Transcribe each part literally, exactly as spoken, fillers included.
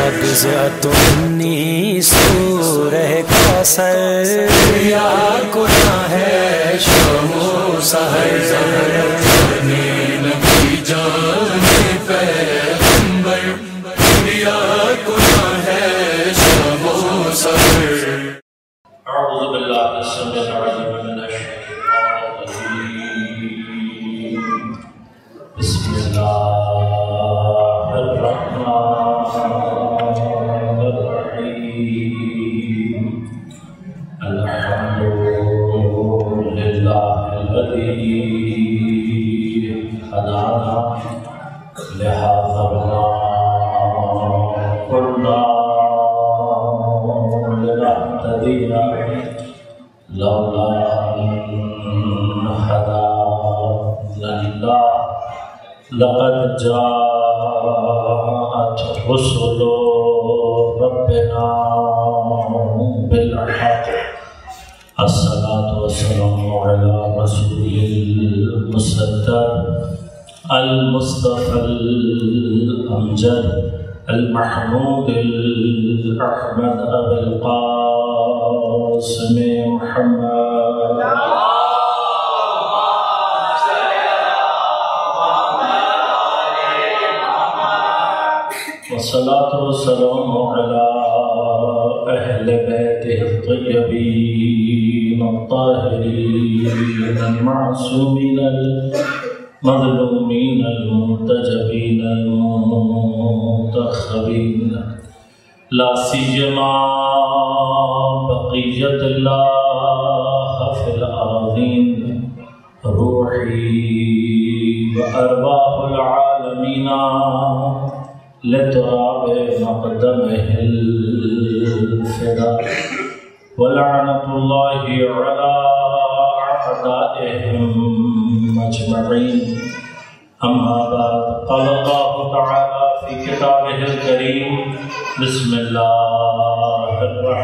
نابضعۃ منی سورہ کوثر یا گناہ ہے شام و سحر نبی جان پیغمبر یا گناہ ہے شام و سحر۔ اعوذ باللہ السمیع العلیم من الشیطان الرجیم، بسم اللہ الرحمن الرحیم، الحمد للہ الذی ہدانا لہذا وما كنا لنهتدي لولا أن هدانا الله، لقد جاءت رسل ربنا بالحق، الصلاة والسلام على رسول المصدق المصطفى الأمجد المحمود الأحمد أبي القاسم محمد والصلاة والسلام على أهل بيته الطيبين الطاهرين المعصومين المظلومين المنتجبين المنتخبين، لا سيما بقية الله في الأراضين، روحي وأرواح العالمين لتراب مقدمه الفداء، ولعنة الله على أعدائهم أجمعين. أما بعد، قال الله تعالى في كتابه الكريم، بسم الله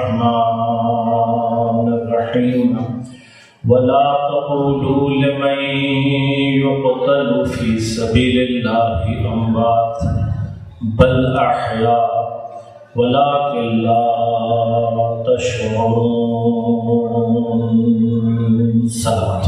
الرحمن الرحيم، ولا تقولوا لمن يقتل في سبيل الله أموات بل أحياء ولكن لا تشعرون. صلوات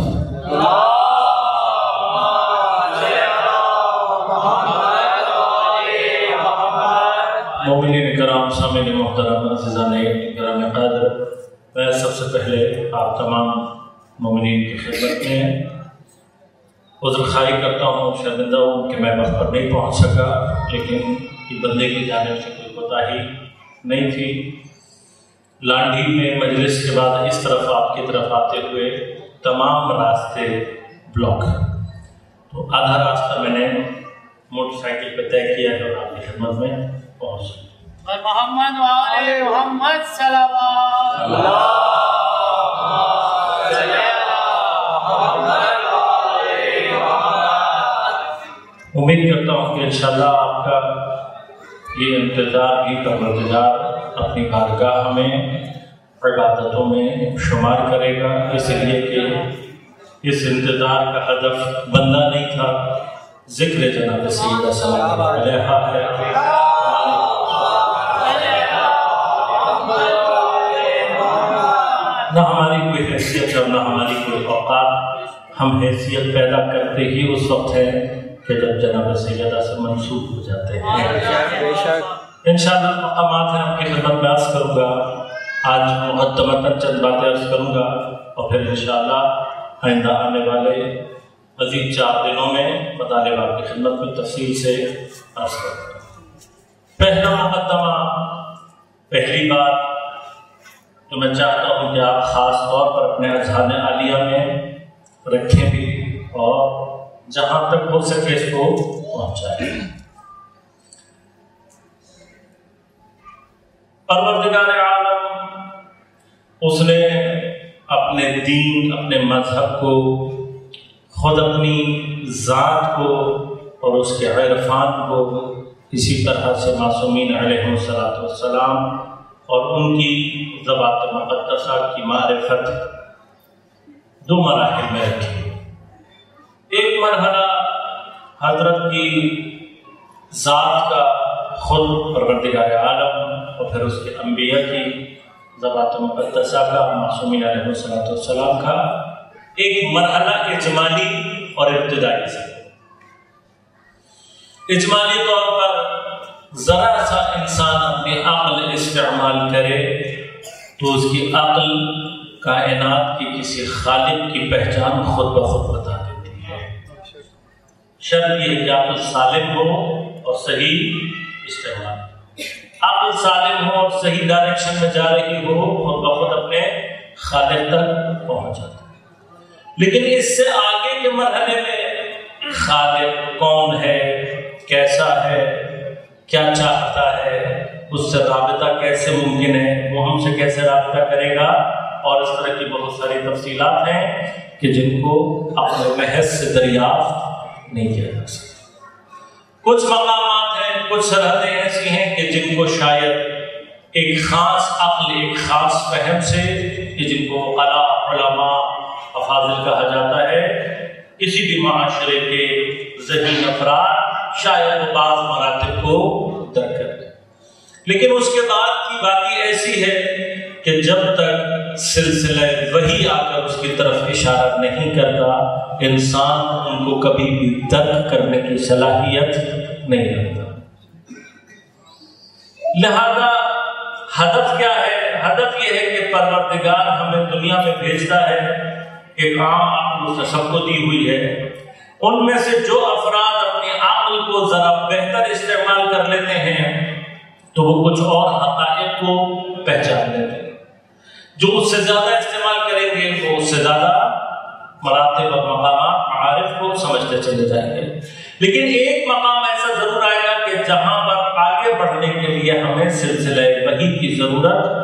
مومنین کرام، سامعین محترم، عزیزان کرام قدر، میں سب سے پہلے آپ تمام مومنین کی خدمت میں عذر خواہی کرتا ہوں، شرمندہ ہوں کہ میں وقت پر نہیں پہنچ سکا، لیکن یہ بندے کی جانب سے کوئی کوتاہی نہیں تھی۔ لانڈھی میں مجلس کے بعد اس طرف آپ کی طرف آتے ہوئے تمام راستے بلاک، تو آدھا راستہ میں نے موٹر سائیکل پہ طے کیا ہے اور آپ کی خدمت میں پہنچ سکتا اور محمد وآل محمد صلوات اللہ۔ امید کرتا ہوں کہ انشاءاللہ آپ کا یہ انتظار بھی پروردگار اپنی بارگاہ میں عبادتوں میں شمار کرے گا، اس لیے کہ اس انتظار کا ہدف بندہ نہیں تھا، ذکر جناب سیدہ صلی اللہ علیہ ہے۔ نہ ہماری کوئی حیثیت اور نہ ہماری کوئی اوقات، ہم حیثیت پیدا کرتے ہی اس وقت ہے کہ جب جناب سیدہ سے منسوب ہو جاتے ہیں۔ انشاءاللہ مقامات ہیں آپ کی خدمت میں عرض کروں گا، آج مقدمتاً چند باتیں عرض کروں گا اور پھر انشاءاللہ آئندہ آنے والے مزید چار دنوں میں مطالب آپ کی خدمت میں تفصیل سے عرض کروں گا۔ پہلا مقدمہ، پہلی بات تو میں چاہتا ہوں کہ آپ خاص طور پر اپنے اذہان عالیہ میں رکھیں بھی اور جہاں تک ہو سکے اس کو پہنچائیں۔ پروردگار عالم اس نے اپنے دین، اپنے مذہب کو، خود اپنی ذات کو اور اس کے عرفان کو اسی طرح سے معصومین علیہ السلام اور ان کی ذوات مقدسہ کی معرفت دو مراحل میں رکھی۔ ایک مرحلہ حضرت کی ذات کا خود پروردگار عالم اور پھر اس کے انبیاء کی ذوات مقدسہ کا، معصومین علیہ الصلوۃ والسلام کا ایک مرحلہ اجمالی اور ابتدائی سے اجمالی طور پر ذرا سا انسان اپنی عقل استعمال کرے تو اس کی عقل کائنات کے کسی خالق کی پہچان خود بخود بتا دیتی ہے۔ شرط یہ کہ عقل سالم ہو اور صحیح استعمال، عقل سالم ہو اور صحیح ڈائریکشن میں جا رہی ہو، خود بخود اپنے خالق تک پہنچ جاتا ہے۔ لیکن اس سے آگے کے مرحلے میں خالق کون ہے، کیسا ہے، کیا چاہتا ہے، اس سے رابطہ کیسے ممکن ہے، وہ ہم سے کیسے رابطہ کرے گا، اور اس طرح کی بہت ساری تفصیلات ہیں کہ جن کو اپنے محض سے دریافت نہیں کیا جا سکتا۔ کچھ مقامات ہیں، کچھ سرحدیں ایسی ہیں کہ جن کو شاید ایک خاص عقل، ایک خاص فہم سے، کہ جن کو عقلاء، علماء، افاضل کہا جاتا ہے، کسی بھی معاشرے کے ذہین افراد شاید وہ بعض مراتب کو درک کر لیں، لیکن اس کے بعد کی باقی ایسی ہے کہ جب تک سلسلہ وحی آ کر اس کی طرف اشارہ نہیں کرتا، انسان ان کو کبھی بھی درک کرنے کی صلاحیت نہیں رکھتا۔ لہذا ہدف کیا ہے؟ ہدف یہ ہے کہ پروردگار ہمیں دنیا میں بھیجتا ہے، ایک عام عقل اسے سب کو دی ہوئی ہے، ان میں سے جو افراد اپنی عقل کو ذرا بہتر استعمال کر لیتے ہیں تو وہ کچھ اور حقائق کو پہچان لیتے ہیں، جو اس سے زیادہ استعمال کریں گے وہ اس سے زیادہ مراتب اور مقامات، معارف کو سمجھتے چلے جائیں گے۔ لیکن ایک مقام ایسا ضرور آئے گا کہ جہاں پر آگے بڑھنے کے لیے ہمیں سلسلہ وحی کی ضرورت،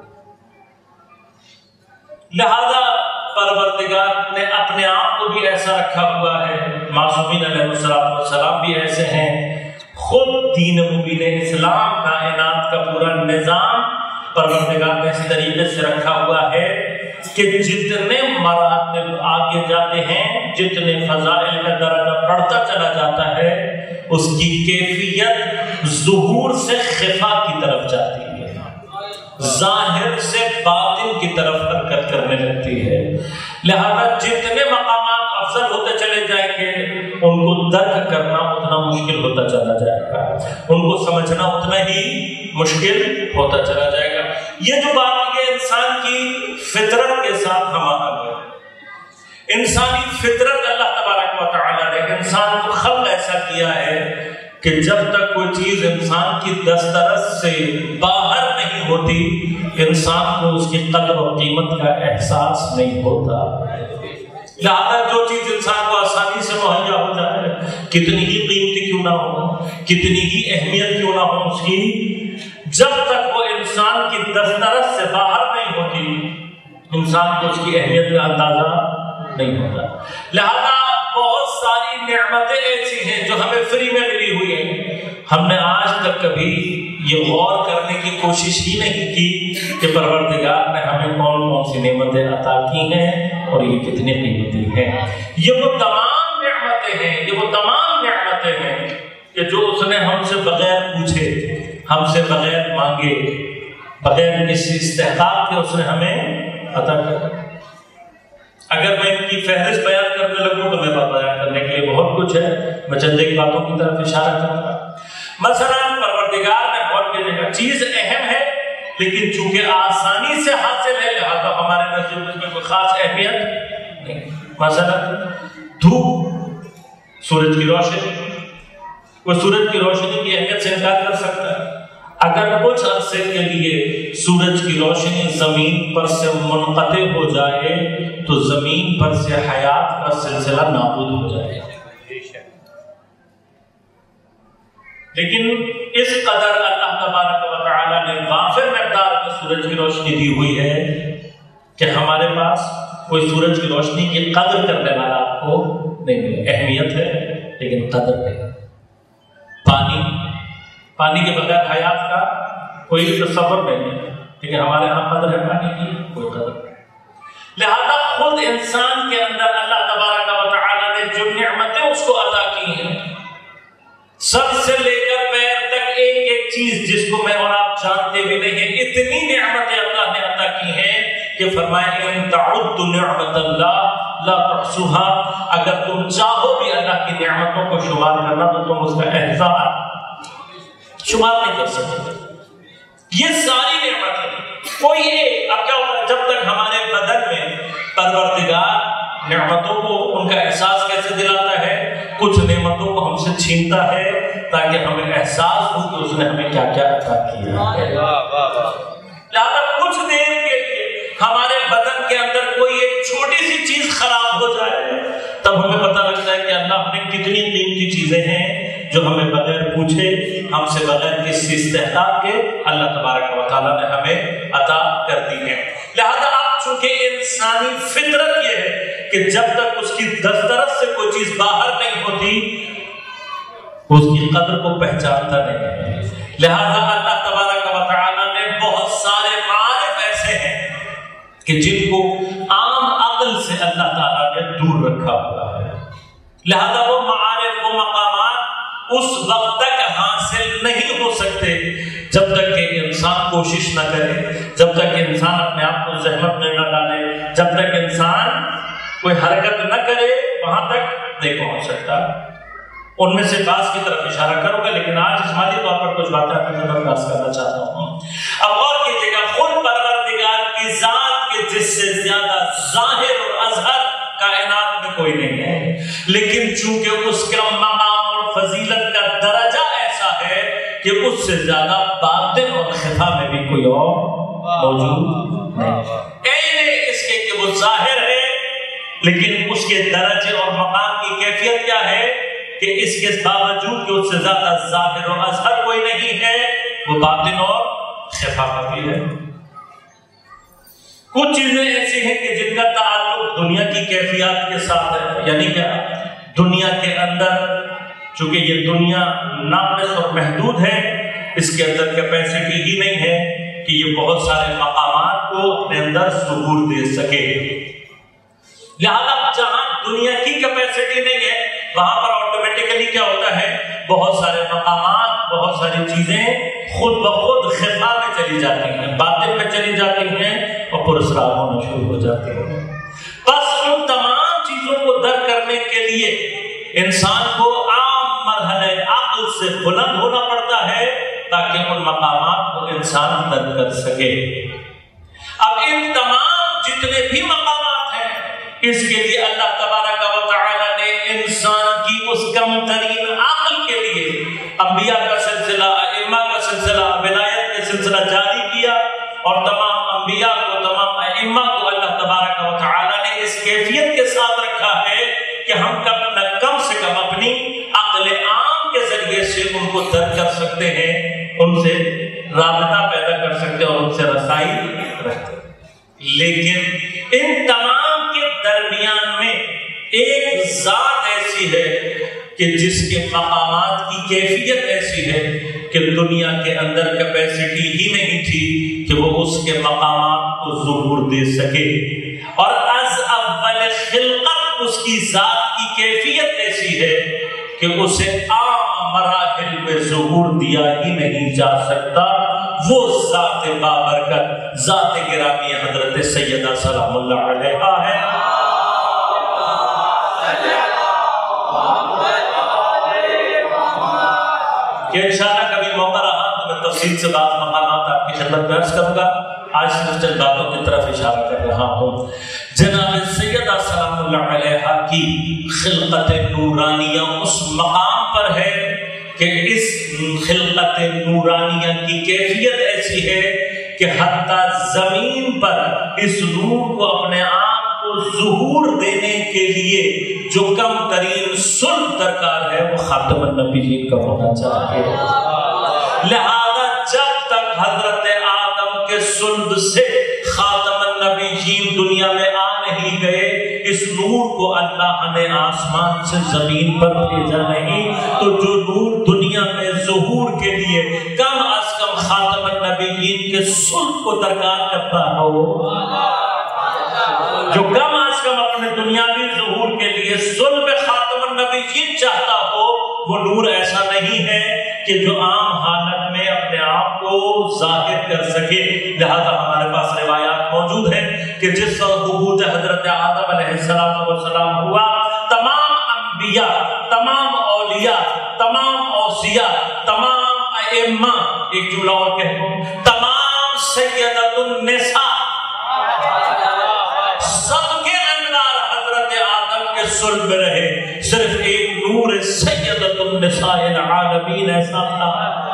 لہذا پروردگار نے اپنے آپ کو بھی ایسا رکھا ہوا ہے، معصومین علیہ السلام بھی ایسے ہیں، خود دین مبین اسلام، کائنات کا پورا نظام پروردگار نے اس طریقے سے رکھا ہوا ہے کہ جتنے مراتب آگے جاتے ہیں، جتنے فضائل کا درجہ بڑھتا چلا جاتا ہے، اس کی کیفیت ظہور سے خفا کی طرف جاتی ہے، ظاہر سے باطن کی طرف حرکت کرنے لگتی ہے۔ لہذا جتنے مقامات افضل ہوتے چلے جائیں گے، ان کو درک کرنا اتنا مشکل ہوتا چلا جائے گا، ان کو سمجھنا اتنا ہی مشکل ہوتا چلا جائے گا۔ یہ جو بات ہے انسان کی فطرت کے ساتھ ہمارا ہے، انسانی فطرت اللہ تبارک و تعالیٰ نے انسان کو خلق ایسا کیا ہے کہ جب تک کوئی چیز انسان کی دسترس سے باہر نہیں ہوتی، انسان کو اس کی قدر و قیمت کا احساس نہیں ہوتا۔ لہذا جو چیز انسان کو آسانی سے مہیا ہو جائے، کتنی ہی قیمتی کیوں نہ ہو، کتنی ہی اہمیت کیوں نہ ہو اس کی، جب تک وہ انسان کی دسترس سے باہر نہیں ہوتی، انسان کو اس کی اہمیت کا اندازہ نہیں ہوتا۔ لہذا بہت ساری نعمتیں ایسی ہیں جو ہمیں فری میں ملی ہوئی ہیں، ہم نے آج تک کبھی یہ غور کرنے کی کوشش ہی نہیں کی کہ پروردگار نے ہمیں کون کون سی نعمتیں عطا کی ہیں اور یہ کتنی قیمتی ہیں۔ یہ وہ تمام نعمتیں ہیں، یہ وہ تمام نعمتیں ہیں کہ جو اس نے ہم سے بغیر پوچھے، ہم سے بغیر مانگے، بغیر کسی استحقاق کے اس نے ہمیں عطا کیا۔ اگر میں ان کی فہرست بیان کرنے لگوں تو میرے پاس بیان کرنے کے لیے بہت کچھ ہے، میں چند ایک باتوں کی طرف اشارہ کرتا ہوں۔ مثلا پروردگار نے غور کی جگہ چیز اہم ہے، لیکن چونکہ آسانی سے حاصل ہے لہذا ہمارے نزدیک اس میں کوئی خاص اہمیت نہیں۔ مثلا دھوپ، سورج کی روشنی، کوئی سورج کی روشنی کی اہمیت سے انکار کر سکتا ہے؟ اگر کچھ عرصے کے لیے سورج کی روشنی زمین پر سے منقطع ہو جائے تو زمین پر سے حیات کا سلسلہ نابود ہو جائے گا، لیکن اس قدر اللہ تبارک و تعالیٰ نے غافر مقدار میں سورج کی روشنی دی ہوئی ہے کہ ہمارے پاس کوئی سورج کی روشنی کی قدر کرنے والا آپ کو نہیں ملے۔ اہمیت ہے لیکن قدر نہیں۔ پانی پانی کے بغیر حیات کا کوئی تصور نہیں ہے، لیکن ہمارے ہاں قدر ہے پانی کی، کوئی قدر نہیں۔ لہذا خود انسان کے اندر اللہ تبارک و تعالیٰ نے جو نعمتیں اس کو عطا کی ہیں، سب سے لے کر پیر تک ایک چیز جس کو میں اور آپ جانتے بھی نہیں ہیں، اتنی نعمتیں اللہ نے عطا کی ہیں کہ فرمایا ان تعدوا نعمت اللہ لا تحصوها، اگر تم چاہو بھی اللہ کی نعمتوں کو شمار کرنا تو تم اس کا احصاء شمار نہیں کر سکتے۔ یہ ساری نعمتیں کوئی ایک، اب کیا ہوتا ہے جب تک ہمارے بدن میں پروردگار نعمتوں کو ان کا احساس کیسے دلاتا ہے، کچھ نعمتوں کو ہم سے چھینتا ہے تاکہ ہمیں احساس ہو کہ اس نے ہمیں کیا کیا عطا کیا ہے۔ لہذا کچھ دیر کے لیے ہمارے بدن کے اندر کوئی ایک چھوٹی سی چیز خراب ہو جائے تب ہمیں پتہ لگتا ہے کہ اللہ نے کتنی قیمتی چیزیں ہیں جو ہمیں بغیر پوچھے، ہم سے بغیر کسی استحقاق کے اللہ تبارک و تعالیٰ نے ہمیں عطا کر دی ہے۔ لہذا اب چونکہ انسانی فطرت یہ ہے کہ جب تک اس کی دسترس سے کوئی چیز باہر نہیں ہوتی اس کی قدر کو پہچانتا نہیں ہے، لہذا اللہ تبارک و تعالیٰ نے بہت سارے معارف ایسے ہیں کہ جن کو عام عقل سے اللہ تعالیٰ نے دور رکھا ہوا ہے، لہذا وہ معارف و مقامات اس وقت تک حاصل نہیں ہو سکتے جب تک کہ انسان کوشش نہ کرے، جب تک کہ انسان اپنے آپ کو زحمت میں نہ ڈالے، جب تک انسان کوئی حرکت نہ کرے وہاں تک نہیں پہنچ سکتا۔ ان میں سے بعض کی طرف اشارہ کروں گا، لیکن آج جسمانی طور پر کچھ باتیں اپنے نظر انداز کرنا چاہتا ہوں۔ اب غور کیجیے گا، خود پروردگار کی ذات کے جس سے زیادہ ظاہر اور اظہر کائنات میں کوئی نہیں ہے، لیکن چونکہ اس کا مقام اور فضیلت کا درجہ ایسا ہے کہ اس سے زیادہ باطن اور خفا میں بھی کوئی اور موجود نہیں۔ اینے اس کے کہ وہ ظاہر ہے لیکن اس کے درجے اور مقام کی کیفیت کیا ہے کہ اس کے باوجود کہ اس سے زیادہ ظاہر و اظہر کوئی نہیں ہے، وہ باطن اور خفا میں بھی ہے۔ کچھ چیزیں ایسی ہیں کہ جن کا تعلق دنیا کی کیفیات کے ساتھ ہے، یعنی کہ دنیا کے اندر چونکہ یہ دنیا ناقص اور محدود ہے، اس کے اندر کیپیسٹی ہی نہیں ہے کہ یہ بہت سارے مقامات کو اپنے اندر ظہور دے سکے، لہذا جہاں دنیا کی کیپیسٹی نہیں ہے وہاں پر آٹومیٹیکلی کیا ہوتا ہے، بہت سارے مقامات، بہت ساری چیزیں خود بخود خفا میں چلی جاتی ہیں، باطن میں چلی جاتی ہیں اور پراسرار ہونا شروع ہو جاتے ہیں۔ بس ان تمام چیزوں کو درک کرنے کے لیے انسان کو عام مرحلہ عقل سے بلند ہونا پڑتا ہے تاکہ ان مقامات کو انسان درک کر سکے۔ اب ان تمام جتنے بھی مقامات ہیں اس کے لیے اللہ تبارک و تعالی نے انسان کی اس کم ترین عقل کے لیے انبیاء کا سلسلہ، ائمہ کا سلسلہ، ولایت کا سلسلہ جاری کیا، اور تمام انبیاء کو، تمام ائمہ کو اللہ تبارک و تعالی نے اس کیفیت کے ساتھ رکھا ہے کہ ہم کم نہ کم سے کم اپنی عقل عام کے ذریعے سے ان کو درک کر سکتے ہیں، ان سے رابطہ پیدا کر سکتے ہیں اور ان سے رسائی رکھتے ہیں۔ لیکن ان تمام کے درمیان میں ایک ذات ایسی ہے کہ جس کے مقامات کی کیفیت ایسی ہے کہ دنیا کے اندر کیپیسٹی ہی نہیں تھی کہ وہ اس کے مقامات کو ظہور دے سکے، اور از اول خلقت اس کی ذات کی کیفیت ایسی ہے کہ اسے عام مراحل میں ظہور دیا ہی نہیں جا سکتا۔ وہ ذات بابرکت، ذات گرامی حضرت سیدہ سلام اللہ علیہا ہے۔ کہ انشاءاللہ کبھی موقع رہا تو میں تفصیل سے بعض مقامات آپ کی خدمت میں عرض کروں گا، آج صرف چند باتوں کی طرف اشارہ کر رہا ہوں۔ جناب سیدہ سلام اللہ علیہا کی خلقت نورانیہ اس مقام پر ہے کہ اس خلقت نورانیہ کی کیفیت ایسی ہے کہ حتیٰ زمین پر اس نور کو اپنے آپ کو ظہور دینے کے لیے جو کم ترین صلب درکار ہے وہ خاتم النبیین کا ہونا چاہیے۔ لہذا جب تک حضرت آدم کے صلب سے خاتم النبیین دنیا میں آ نہیں گئے، اس نور کو اللہ نے آسمان سے زمین پر بھیجا نہیں، تو جو نور دنیا میں ظہور کے لیے کم از کم خاتم النبیین کے صلب کو درکار کرتا ہو، جو کم از کم اپنے دنیاوی ظہور کے لیے صلب خاتم النبیین چاہتا ہو، وہ نور ایسا نہیں ہے کہ جو عام حالت میں اپنے آپ کو ظاہر کر سکے. لہذا ہمارے پاس روایات موجود ہیں کہ جس وقت ثبوت حضرت آدم علیہ السلام والسلام ہوا، تمام انبیاء، تمام اولیاء، تمام اوصیاء، تمام ائمہ، ایک جملہ اور کہہ دوں، تمام سیدۃ النساء، سب کے انوار حضرت آدم کے صلب میں رہے. صرف ایک نور سیدۃ النساء العالمین ایسا تھا.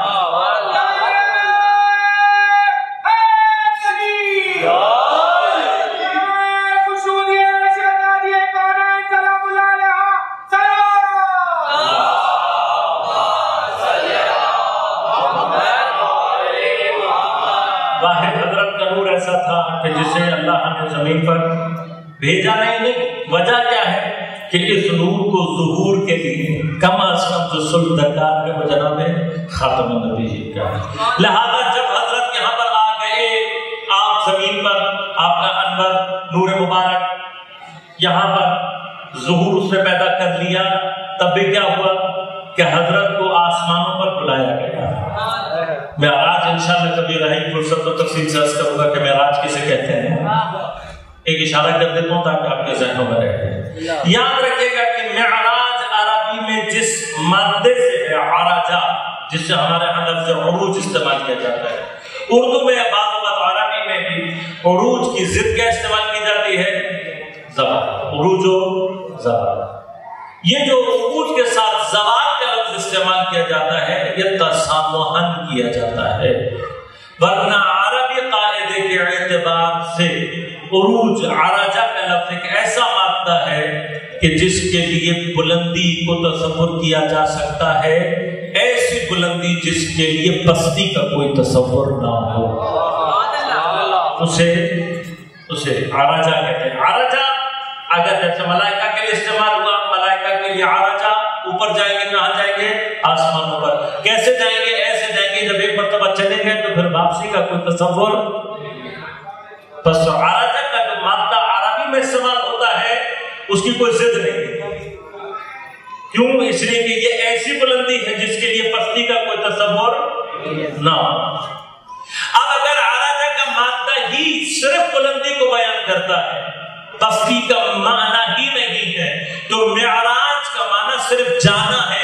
کہ جسے اللہ نے زمین پر بھیجا نہیں. نہیں وجہ کیا ہے کہ اس نور کو ظہور کے لیے کم از کم جو صلب درکار ہے وہ جناب خاتم النبی کا ہے. لہذا جب حضرت یہاں پر آ گئے آپ زمین پر، آپ کا انور نور مبارک یہاں پر ظہور اس نے پیدا کر لیا، تب بھی کیا ہوا کہ حضرت کو آسمانوں پر بلایا گیا. معراج انشاءاللہ کبھی رہی فرصت تو تفصیل سے عرض کروں گا کہ معراج کسے کہتے ہیں. ایک اشارہ کر دیتا ہوں تاکہ آپ کے ذہنوں میں رہے. یاد رکھیے گا کہ معراج عربی میں جس مادے سے ہے عرجہ، جس سے ہمارے ہاں لفظ عروج استعمال کیا جاتا ہے. اردو میں بعض اوقات عربی میں بھی عروج کی ضد کیا استعمال کی جاتی ہے؟ زوال. عروج و زوال. یہ جو عروج کے ساتھ زوال کا لفظ استعمال کیا جاتا ہے یہ تسامحاً کیا جاتا ہے، ورنہ عربی قاعدے کے اعتبار سے عروج عرجہ کا لفظ ایک ایسا مادہ ہے کہ جس کے لیے بلندی کو تصور کیا جا سکتا ہے، ایسی بلندی جس کے لیے پستی کا کوئی تصور نہ ہو، اسے اسے عرجہ کہتے ہیں. عرجہ اگر جیسے ملائکہ کے لیے استعمال ہوا، ملائکہ کے لیے عرجہ، اوپر جائیں گے کہاں جائیں گے؟ آسمانوں پر. کیسے جائیں گے؟ ایسے جائیں گے جب ایک مرتبہ چلے گئے تو پھر واپسی کا کوئی تصور. بس عرجہ کا جو مادہ عربی میں استعمال ہوتا ہے اس کی کوئی ضد نہیں. کیوں؟ اس لیے کہ یہ ایسی بلندی ہے جس کے لیے پستی کا کوئی تصور نہ. اب اگر عرجہ کا مادہ ہی صرف بلندی کو بیان کرتا ہے، پستی کا معنی ہی نہیں ہے، تو معراج کا معنی صرف جانا ہے،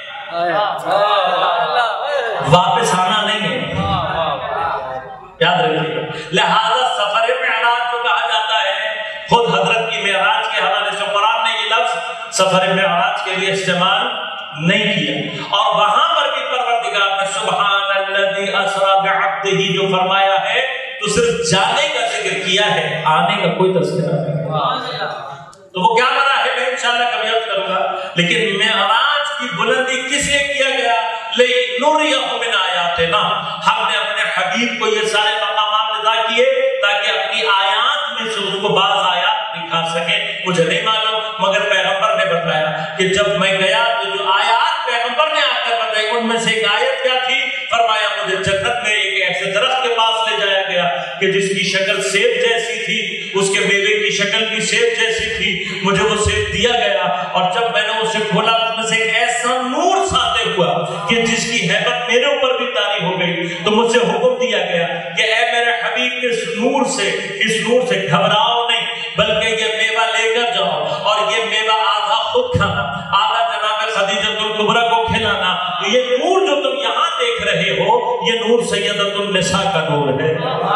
واپس آنا نہیں ہے. یاد رکھیے. لہذا سفر معراج جو کہا جاتا ہے، خود حضرت کی معراج کے حوالے سے قرآن نے یہ لفظ سفر معراج کے لیے استعمال نہیں کیا. اور وہاں پر بھی پروردگار نے سبحان الذی اسری بعبدہ جو فرمایا ہے تو صرف جانے کا ذکر کیا ہے، آنے کا کوئی تذکرہ نہیں. تو وہ کیا بنا ہے میں انشاءاللہ کبھی عرض کروں گا. لیکن معراج کی بلندی کس لیے کیا گیا؟ لِنُرِيَهُ مِنْ آیَاتِنَا. ہم نے اپنے حبیب کو یہ سارے مقامات ادا کیے تاکہ اپنی آیات میں سے اس کو بعض آیات دکھا سکیں. مجھے نہیں معلوم مگر پیغمبر نے بتایا کہ جب میں گیا تو جو آیات پیغمبر نے آ کر بتائی ان میں سے ایک آیت کیا تھی؟ فرمایا مجھے جنت میں ایک ایسے درخت کے پاس لے جایا گیا کہ جس کی شکل سیب جیسی تھی، اس کے میوے کی شکل بھی سیب جیسی تھی. مجھے وہ سیب دیا گیا اور جب میں نے اسے کھولا اس میں سے ایک ایسا نور ساطع ہوا کہ جس کی ہیبت میرے اوپر بھی طاری ہو گئی. تو مجھ سے حکم دیا گیا کہ اے میرے حبیب اس نور سے اس نور سے گھبراؤ نہیں، بلکہ یہ میوہ لے کر جاؤ اور یہ میوہ آدھا خود کھانا، آدھا جناب خدیجہ الکبریٰ کو کھلانا. یہ نور جو تم یہاں دیکھ رہے ہو یہ نور سیدۃ النساء کا نور ہے.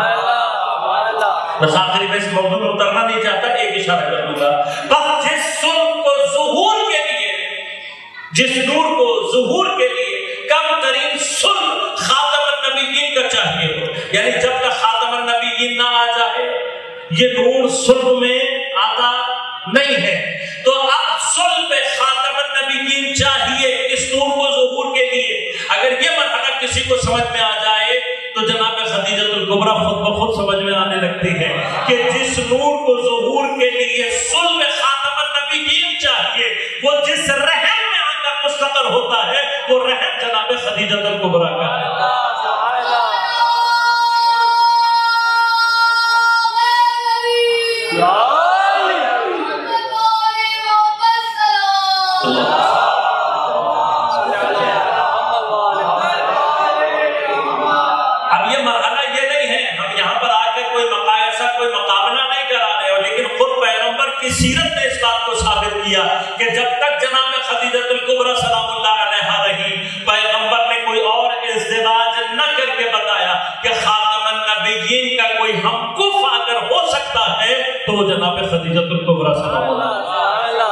بس آخری میں اس موضوع میں اترنا نہیں چاہتا، ایک اشارہ کر دوں گا. بس جس صلب کو ظہور کے لیے، جس نور کو ظہور کے لیے کم ترین صلب خاتم النبیین کا چاہیے ہو، یعنی جب تک خاتم النبیین نہ آ جائے یہ نور صلب میں آتا نہیں ہے. تو اب صلب خاتم النبیین چاہیے اس نور کو ظہور کے لیے. اگر یہ مرحلہ کسی کو سمجھ میں آ جائے تو جناب خدیجہ الکبریٰ خود بخود سمجھ میں آنے لگتی ہے کہ جس نور کو ظہور کے لیے صلب خاتم النبیین چاہیے وہ جس رحم میں آ کر مستقر ہوتا ہے وہ رحم جناب خدیجہ الکبریٰ کا ہے. مرحلہ یہ نہیں ہے، ہم یہاں پر آ کے کوئی مقایسہ کوئی مقابلہ نہیں کرا رہے ہو، لیکن خود پیغمبر کی سیرت نے اس بات کو ثابت کیا کہ جب تک جناب خدیجہ الکبریٰ سلام اللہ علیہا رہی، پیغمبر نے کوئی اور ازدواج نہ کر کے بتایا کہ خاتم النبیین کا کوئی ہم کف اگر ہو سکتا ہے تو وہ جناب خدیجہ الکبریٰ سلام اللہ علیہا،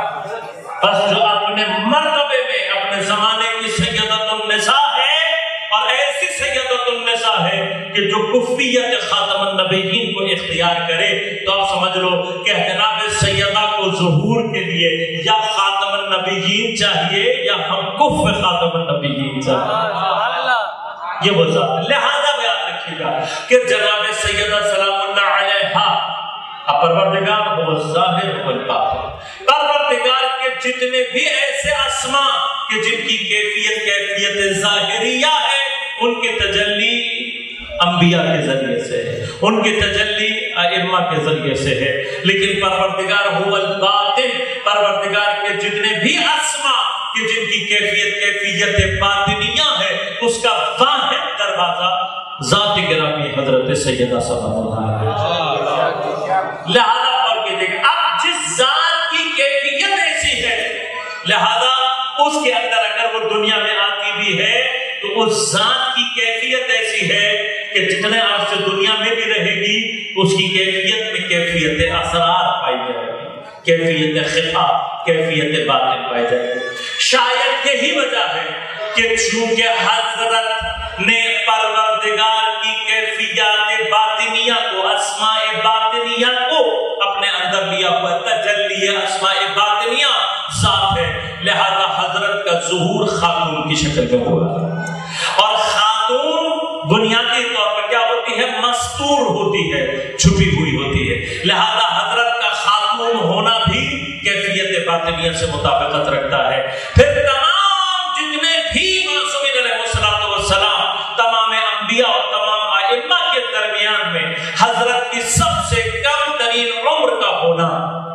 بس جو اپنے مرتبے میں اپنے زمانے کی سیدۃ النساء ہے، اور ایسی سیدۃ النساء ہے کہ جو کفیت خاتم النبیین کو اختیار کرے، تو آپ سمجھ لو کہ جناب سیدہ کو ظہور کے لیے یا خاتم النبیین چاہیے یا ہم کف خاتم النبیین چاہیے، یہ وہ ذات۔ لہذا بیان رکھیے گا کہ جناب سیدہ سلام اللہ علیہا پروردگار ہو الظاہر والباطن، پروردگار کے جتنے بھی ایسے اسماء کہ جن کی کیفیت کیفیت ظاہریہ ہے، ان کی تجلی انبیاء کے ذریعے سے ہے، ان کی تجلی ائمہ کے ذریعے سے ہے، لیکن پروردگار هو الباطن، پروردگار کے جتنے بھی اسماء کہ جن کی کیفیت کیفیت باطنیہ ہے، اس کا واحد دروازہ ذات گرامی حضرت سیدہ سلام اللہ علیہ۔ لہذا اور کہتے ہیں اب جس ذات کی کیفیت ایسی ہے، لہذا اس کے اندر اگر وہ دنیا میں آتی بھی ہے تو اس ذات کی کیفیت ایسی ہے کہ جتنے عرصے دنیا میں بھی رہے گی، اس کی کیفیت میں کیفیت اسرار پائی جائے گی، کیفیت خفا، کیفیت باطن پائی جائے گی۔ شاید یہی وجہ ہے کہ چونکہ حضرت نے پروردگار کی کیفیات باطنیہ کو، اسماء باطنیہ کو اپنے اندر لیا ہوا، تجلی اسماء باطنیہ ذات ہے، لہذا حضرت کا ظہور خاتون کی شکل میں ہوا، اور خاتون بنیادی طور پر کیا ہوتی ہے؟ مستور ہوتی ہے، چھپی ہوئی ہوتی ہے، لہذا حضرت کا خاتون ہونا بھی کیفیت باطنیہ سے مطابقت رکھتا ہے۔ پھر تمام جتنے بھی معصومین علیہ الصلوۃ والسلام، تمام انبیاء اور تمام ائمہ کے درمیان میں حضرت کی سب سے کم ترین عمر کا ہونا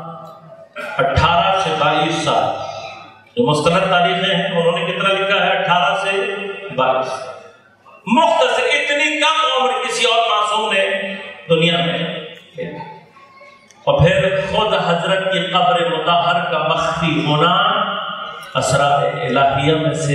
اٹھارہ سے بائیس سال، جو مستند تاریخیں ہیں انہوں نے کتنا لکھا ہے؟ اٹھارہ سے بائیس، مختصر اتنی کم عمر کسی اور معصوم نے دنیا میں۔ اور پھر خود حضرت کی قبر مطہر کا مخفی ہونا اسرار الہیہ میں سے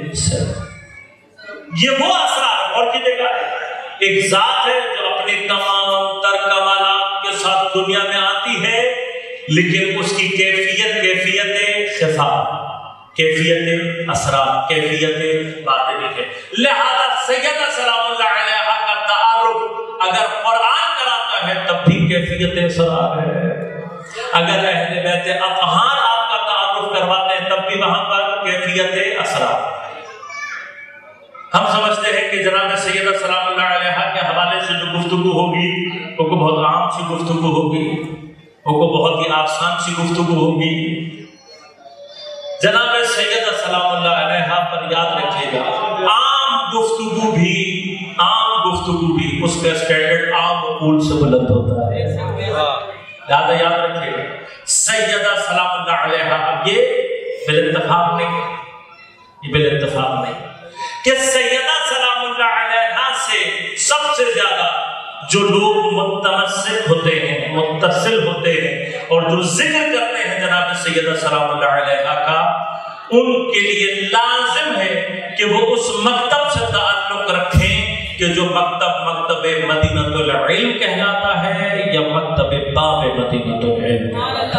یہ وہ اسرار، اور کی جگہ ایک ذات ہے جو اپنی تمام تر کمالات کے ساتھ دنیا میں آتی ہے، لیکن اس کی کیفیت کیفیت خفا، کیفیت اسرار، کیفیت باطنی ہے۔ لہذا سیدہ سلام اللہ علیہا کا تعارف اگر قرآن کراتا ہے تب بھی کیفیت اسرار ہے، اگر اہل بیت اطہار آپ کا تعارف کرواتے ہیں تب بھی وہاں پر کیفیت اسرار۔ ہم سمجھتے ہیں کہ جناب سیدہ سلام اللہ علیہا کے حوالے سے جو گفتگو ہوگی وہ کو بہت عام سی گفتگو ہوگی، وہ کو بہت ہی آسان سی گفتگو ہوگی۔ جناب سیدہ سلام اللہ علیہا پر یاد رکھیے گا، عام گفتگو بھی عام گفتگو بھی اس کا اسٹینڈرڈ عام اقول سے بلند ہوتا ہے، لہذا یاد رکھیے گا سیدہ سلام اللہ علیہا، اب یہ بال اتفاق نہیں، یہ بال اتفاق نہیں کہ سیدہ سلام اللہ علیہا سے سب سے زیادہ جو لوگ متمسک ہوتے ہیں، متصل ہوتے ہیں اور جو ذکر کرتے ہیں جناب سیدہ سلام اللہ علیہا کا، ان کے لیے لازم ہے کہ وہ اس مکتب سے تعلق رکھیں کہ جو مکتب مکتب مدینۃ العلم کہلاتا ہے یا مکتب باب مدینۃ العلم۔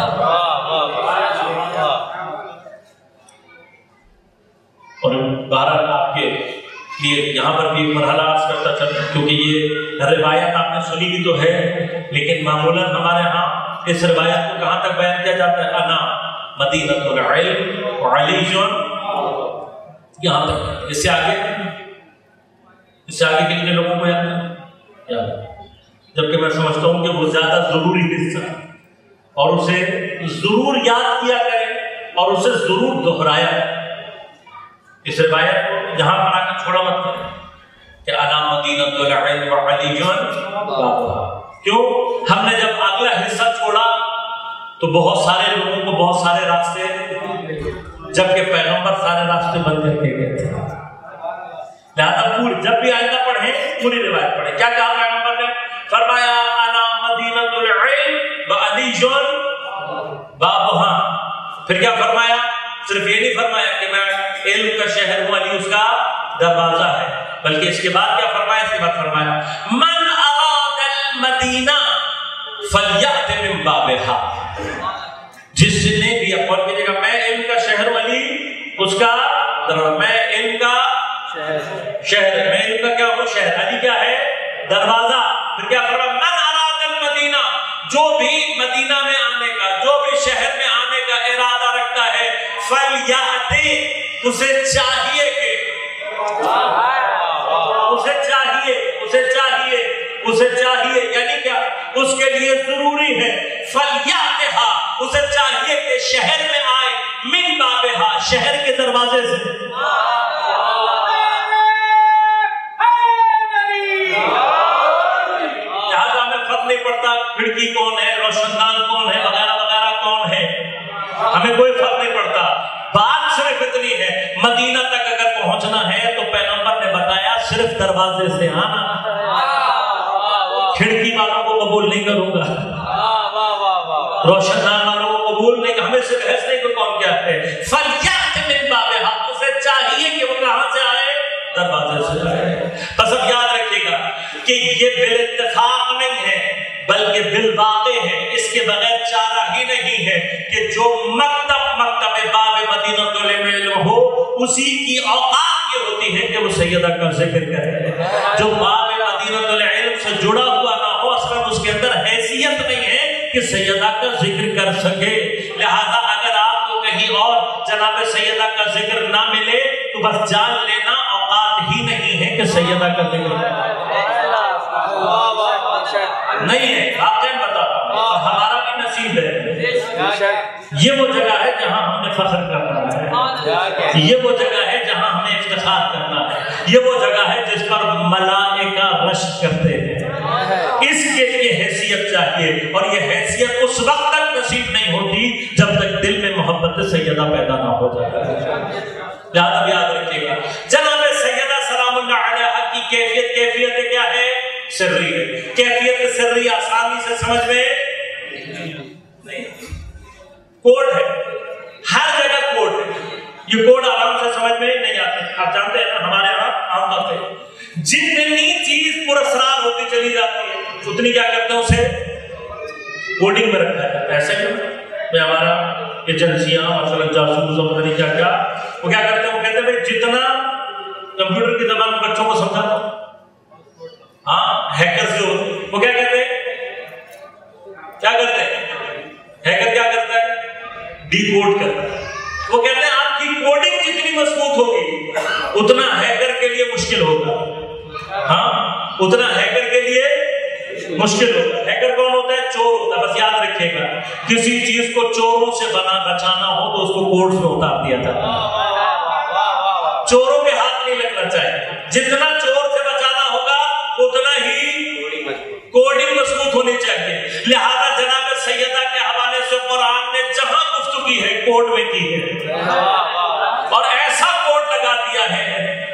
اور بہرحال آپ کے لیے یہاں پر بھی ایک مرحلہ عرض کرتا چلتا، کیونکہ یہ روایت آپ نے سنی بھی تو ہے، لیکن معمولاً ہمارے ہاں اس روایت کو کہاں تک بیان کیا جاتا ہے؟ انا مدینۃ العلم علی جون، یہاں تک۔ اس سے آگے اس سے آگے کتنے لوگوں کو یاد ہے؟ یاد ہے، جبکہ میں سمجھتا ہوں کہ وہ زیادہ ضروری حصہ اور اسے ضرور یاد کیا کریں اور اسے ضرور دہرایا۔ اس روایت کو جہاں پر آ کے چھوڑا مت کریں کہ انا مدینۃ العلم علی جون بابا، کیوں؟ ہم نے جب اگلا حصہ چھوڑا تو بہت سارے لوگوں کو بہت سارے راستے، جبکہ پیغمبر سارے راستے بند کر کے گئے تھے، لہذا پوری جب بھی آئندہ پڑھیں پوری روایت پڑھیں. کیا کہا پیغمبر نے؟ فرمایا انا مدینۃ العلم وعلی بابہا. پھر کیا فرمایا؟ صرف یہ نہیں فرمایا کہ میں علم کا شہر ہوں، علی اس کا دروازہ ہے، بلکہ اس کے بعد کیا فرمایا؟ اس کے بعد فرمایا من اراد المدینہ فلیأت من بابہا. جس نے بھی اپن کی جگہ میں علم کا شہر ہوں، علی اس کا دروازہ، میں علم کا شہر، میں علم کا کیا ہوں شہر، علی کیا ہے دروازہ. پھر کیا فرمایا من اراد المدینہ، جو بھی مدینہ میں آنے کا، جو بھی شہر میں آنے کا ارادہ رکھتا ہے، فلیأت، اسے چاہیے کہ اسے چاہیے اسے چاہیے اسے چاہیے یعنی کیا؟ اس کے لیے ضروری ہے فلیاتھا، اسے چاہیے کہ شہر میں آئے من بابہا، شہر کے دروازے سے. لہذا ہمیں فرق نہیں پڑتا کھڑکی کون ہے، روشن دان کون ہے، وغیرہ وغیرہ کون ہے، ہمیں کوئی فرق نہیں پڑتا. بات صرف اتنی ہے مدینہ تک اگر پہنچنا ہے تو پیغمبر نے بتایا صرف دروازے سے آنا، کھڑکی والوں کو قبول نہیں کروں گا، روشن دان والوں کو قبول نہیں، ہمیں سے بحث نہیں کہ کون کیا ہے. فلیأت من بابہا، اسے چاہیے کہ وہ کہاں سے آئے؟ دروازے سے آئے. بس اب یاد رکھیے گا کہ یہ بالاتفاق نہیں ہے بلکہ بالواقع ہے. اس کے بغیر چارہ ہی نہیں ہے کہ جو مکتب مکتب باب مدینۃ العلم ہو اسی کی اوقات یہ ہوتی ہے کہ وہ سیدہ کا ذکر کرے. جو باب مدینۃ العلم سے جڑا ہوا نہ ہو اصلا اس کے اندر حیثیت نہیں ہے کہ سیدہ کا ذکر کر سکے. لہذا اگر آپ کو کہیں اور جناب سیدہ کا ذکر نہ ملے تو بس جان لینا اوقات ہی نہیں ہے کہ سیدہ کا ذکر نہیں ہے. آپ کیا بتا ہمارا بھی نصیب ہے. یہ وہ جگہ ہے جہاں ہم نے فخر کرنا ہے، یہ وہ جگہ ہے جہاں ہمیں افتخار کرنا ہے، یہ وہ جگہ ہے جس پر ملائکہ رشک کرتے ہیں. اس کے لیے حیثیت چاہیے اور یہ حیثیت اس وقت تک نصیب نہیں ہوتی جب تک دل میں محبت سیدہ پیدا نہ ہو جائے. یاد یاد رکھیے گا جناب سیدہ سلام اللہ علیہا کی کیفیت کیفیت کیا ہے؟ سری ہے. کیفیت سری آسانی سے سمجھ میں نہیں، کوڈ ہے، ہر جگہ کوڈ ہے. یہ کوڈ آرام سے سمجھ میں نہیں آتے. آپ جانتے ہیں نا ہمارے یہاں عام طور پہ جتنی چیز پراسرار ہوتی چلی جاتی ہے اتنی کیا کرتے ہیں اسے کوڈنگ میں رکھا ہے. ایسے میں ہمارا ایجنسیاں مثلا جاسوس اور کیا کیا وہ کیا کرتے ہیں، وہ کہتے ہیں بھائی جتنا کمپیوٹر کی زبان بچوں کو سمجھاتا ہوں، ہاں ہیکرز جو ہوتے ہیں وہ کیا کہتے ہیں، کیا کرتے ہیں ہیکر کیا کرتا ہے؟ ڈی کوڈ کرتا ہے. وہ کہتے ہیں آپ کی کوڈنگ جتنی مضبوط ہوگی اتنا ہیکر کے لیے مشکل ہوگا. ہاں اتنا ہیکر کے لیے مشکل ہوگا. ہیکر کون ہوتا ہے؟ چور ہوتا ہے. بس یاد رکھیے گا کسی چیز کو چوروں سے بنا بچانا ہو تو اس کو کوڈ میں اتار دیا جاتا ہے. چوروں کے ہاتھ نہیں لگنا چاہیے. جتنا چور سے بچانا ہوگا اتنا ہی کوڈنگ مضبوط ہونی چاہیے. لہذا جناب سیدہ کے حوالے سے قرآن نے جہاں گفتگو کی ہے کوڈ میں کی ہے اور ایسا کوڈ لگا دیا ہے.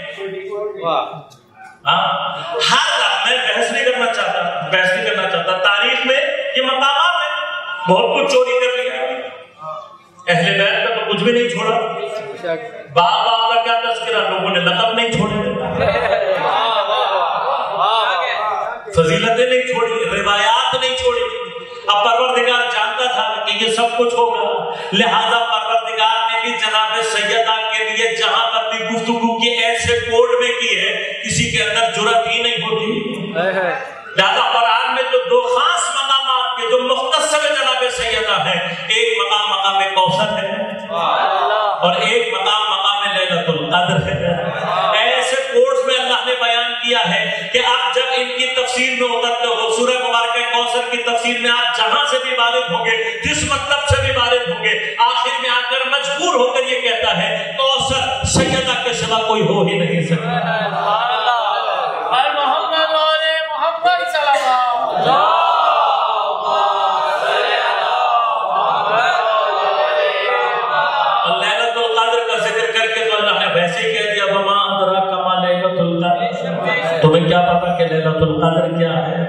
ہر میں بحث نہیں کرنا چاہتا بحث نہیں کرنا چاہتا تاریخ میں یہ مقامات ہیں بہت کچھ چوری کر لیا. اہل بیت کا تو کچھ بھی نہیں چھوڑا. باپ باپ کا کیا تذکرہ، لوگوں نے لقب نہیں چھوڑے، فضیلتیں نہیں چھوڑی، روایات نہیں چھوڑی. اب پروردگار جانتا تھا کہ یہ سب کچھ ہوگا، لہذا پروردگار نے بھی جناب سیدہ کے لیے جہاں پر بھی گفتگو کی ایسے کوڈ میں کی ہے کسی کے اندر جرأت ہی نہیں ہوتی. لہذا قرآن میں تو دو خاص مقامات کے جو مختصر جناب سیدہ ہیں، ایک مقام مقام کوثر ہے اور ایک مقام مقام لیلۃ القدر ہے. ایسے کوڈز میں اللہ نے بیان کیا ہے کہ آپ جب ان کی تفسیر میں اترتے ہو سورہ مبارکہ کوثر کی تفسیر میں آپ جہاں سے بھی وارد ہوں گے، جس مطلب سے بھی وارد ہوں گے، آخر میں آ کر مجبور ہو کر یہ کہتا ہے کوثر سیدہ کے سوا کوئی ہو ہی نہیں سکتا. محمد والے محمد صلی اللہ لیلۃ القدر کا ذکر کر کے تو اللہ نے ویسے کہہ دیا وما ادراک ما لیلۃ کہ لیلۃ القدر کیا ہے.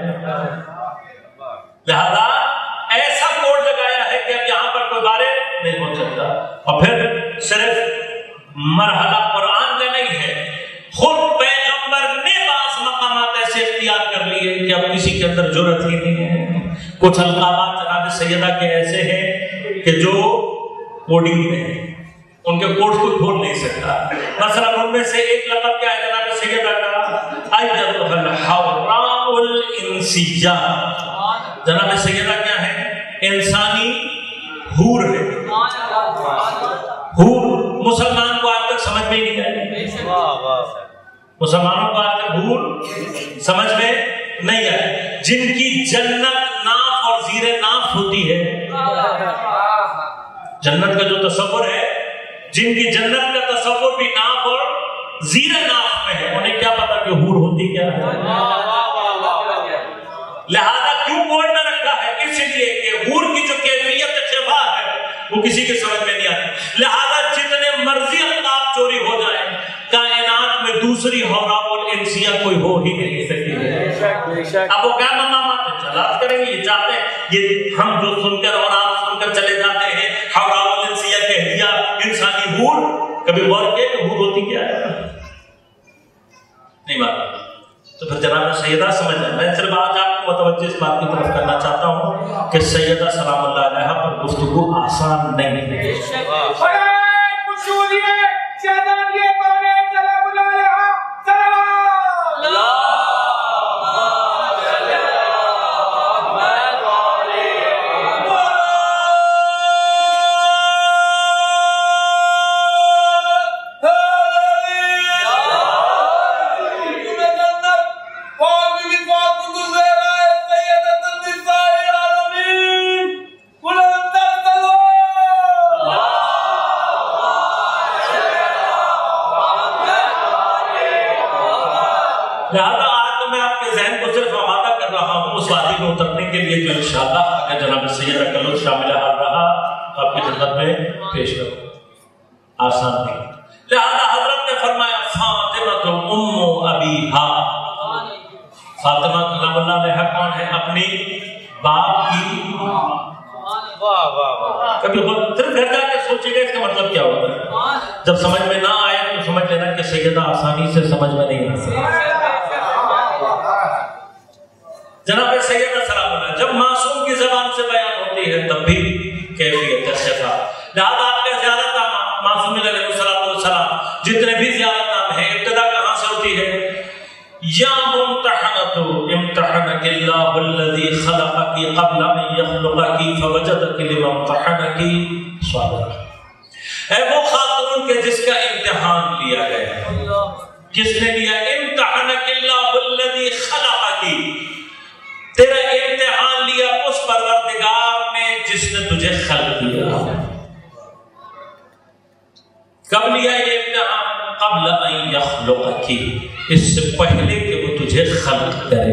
لہذا ایسا کوڈ لگایا ہے کہ اب یہاں پر کوئی بارے نہیں ہو سکتا. اور پھر صرف مرحلہ قرآن کا نہیں ہے، خود پیغمبر نے بعض مقامات ایسے اختیار کر لیے کہ اب کسی کے اندر جرأت ہی نہیں ہے. کچھ القابات جناب سیدہ کے ایسے ہیں کہ جو کوڈنگ میں ہیں، ان کے کوڈ کو کھول نہیں سکتا. مثلا ان میں سے ایک لقب کیا ہے جناب سیدہ کا؟ ایتھا الحوراء الانسیہ. جناب سیدہ کیا ہے؟ انسانی حور ہے. حور مسلمان کو آج تک سمجھ میں ہی نہیں آئی. مسلمانوں کو آج تک حور سمجھ میں نہیں آئی، جن کی جنت ناف اور زیر ناف ہوتی ہے. جنت کا جو تصور ہے، جن کی جنت کا تصور بھی ناف اور زیر ناف میں ہے، انہیں کیا پتا کہ حور ہوتی کیا ہے. لہذا کیوں کوڈ میں رکھا ہے؟ اس لیے کہ حور کی جو کیفیت شفا ہے وہ کسی کے سمجھ میں نہیں آتی. لہذا جتنے مرضی القاب چوری ہو جائیں، کائنات میں دوسری حوراء الانسیہ کوئی ہو ہی نہیں سکتی. اب وہ کیا مقامات ہیں چلاش کریں گے، یہ چاہتے ہیں یہ ہم جو سن کر اور آپ سن کر چلے جاتے ہیں حوراء الانسیہ کہہ دیا انسانی حور. کبھی غور کیا کہ حور ہوتی کیا ہے؟ نہیں معلوم. تو پھر جناب سیدہ سمجھ جائیں. میں صرف آج آپ کو متوجہ اس بات کی طرف کرنا چاہتا ہوں کہ سیدہ سلام اللہ علیہ پر گفتگو آسان نہیں ہے. لہذا آج تو میں آپ کے ذہن کو صرف آمادہ کر رہا ہوں اس وادی میں اترنے کے لیے جو انشاءاللہ اگر جناب سیدہ کا لطف شامل حال رہا آپ کی خدمت میں پیش کروں. آسان نہیں. لہذا حضرت نے فرمایا فاطمہ ام ابیہا. فاطمہ سلام اللہ علیہ کون ہے؟ اپنی باپ کی. کبھی صرف گھر جا کے سوچے گا اس کا مطلب کیا ہوتا ہے. جب سمجھ میں نہ آئے تو سمجھ لینا کہ سیدہ آسانی سے سمجھ میں نہیں آ سکتی. جناب سیدہ سلام اللہ جب معصوم کی زبان سے بیان ہوتی ہے تب بھی کیفیت شفا. لہذا آپ کا زیادہ نام معصوم علیہ السلام جتنے بھی زیادہ نام ہیں ابتدا کہاں سے ہوتی ہے؟ یا ممتحنۃ امتحنک اللہ الذی خلقک قبل ان یخلقک فوجدک لما امتحنک صابرا. اے وہ خاتون کے جس کا امتحان لیا گیا. کس نے لیا؟ امتحنک اللہ الذی خلقک. تیرا امتحان لیا اس پروردگار نے جس نے تجھے خلق کیا. کب لیا یہ امتحان؟ قبل ان یخلقک، اس سے پہلے کہ وہ تجھے خلق کرے.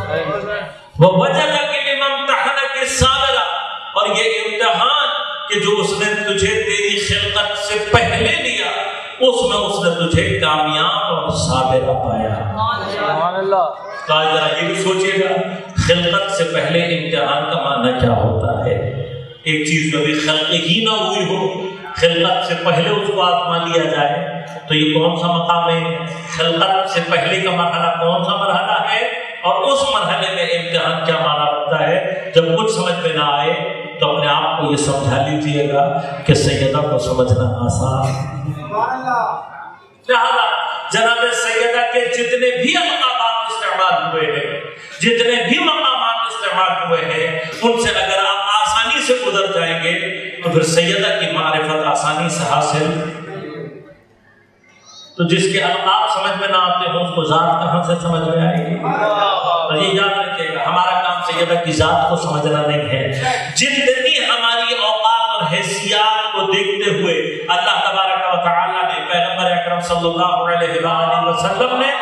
ووجدک لما امتحنک صابرا، اور یہ امتحان کہ جو اس نے تجھے تیری خلقت سے پہلے لیا اس میں اس نے تجھے کامیاب اور صابرہ پایا. سبحان اللہ. تو آج ذرا یہ بھی سوچئے گا خلقت سے پہلے امتحان کا معنی کیا ہوتا ہے. ایک چیز جو بھی خلق ہی نہ ہوئی ہو، خلقت سے پہلے اس کو آزما لیا جائے تو یہ کون سا مقام ہے؟ خلقت سے پہلے کا مرحلہ کون سا مرحلہ ہے؟ اور اس مرحلے میں امتحان کیا معنی رکھتا ہے؟ جب کچھ سمجھ میں نہ آئے تو اپنے آپ کو یہ سمجھا لیجیے گا کہ سیدہ کو سمجھنا آسان. لہذا جناب سیدہ کے جتنے بھی مقامات استعمال ہوئے ہیں، جتنے بھی مقامات استعمال ہوئے ہیں، ان سے اگر آپ آسانی سے گزر جائیں گے تو پھر سیدہ کی معرفت آسانی سے حاصل. تو جس کے القاب سمجھ میں نہ آتے ہیں اس کو ذات کہاں سے سمجھ میں آئے گی؟ اور یہ یاد رکھیے گا ہمارا کام سیدہ کی ذات کو سمجھنا نہیں ہے. جتنی ہماری اوقات اور حیثیات کو دیکھتے ہوئے اللہ تبارک و تعالی نے پیغمبر اکرم صلی اللہ علیہ وآلہ وسلم نے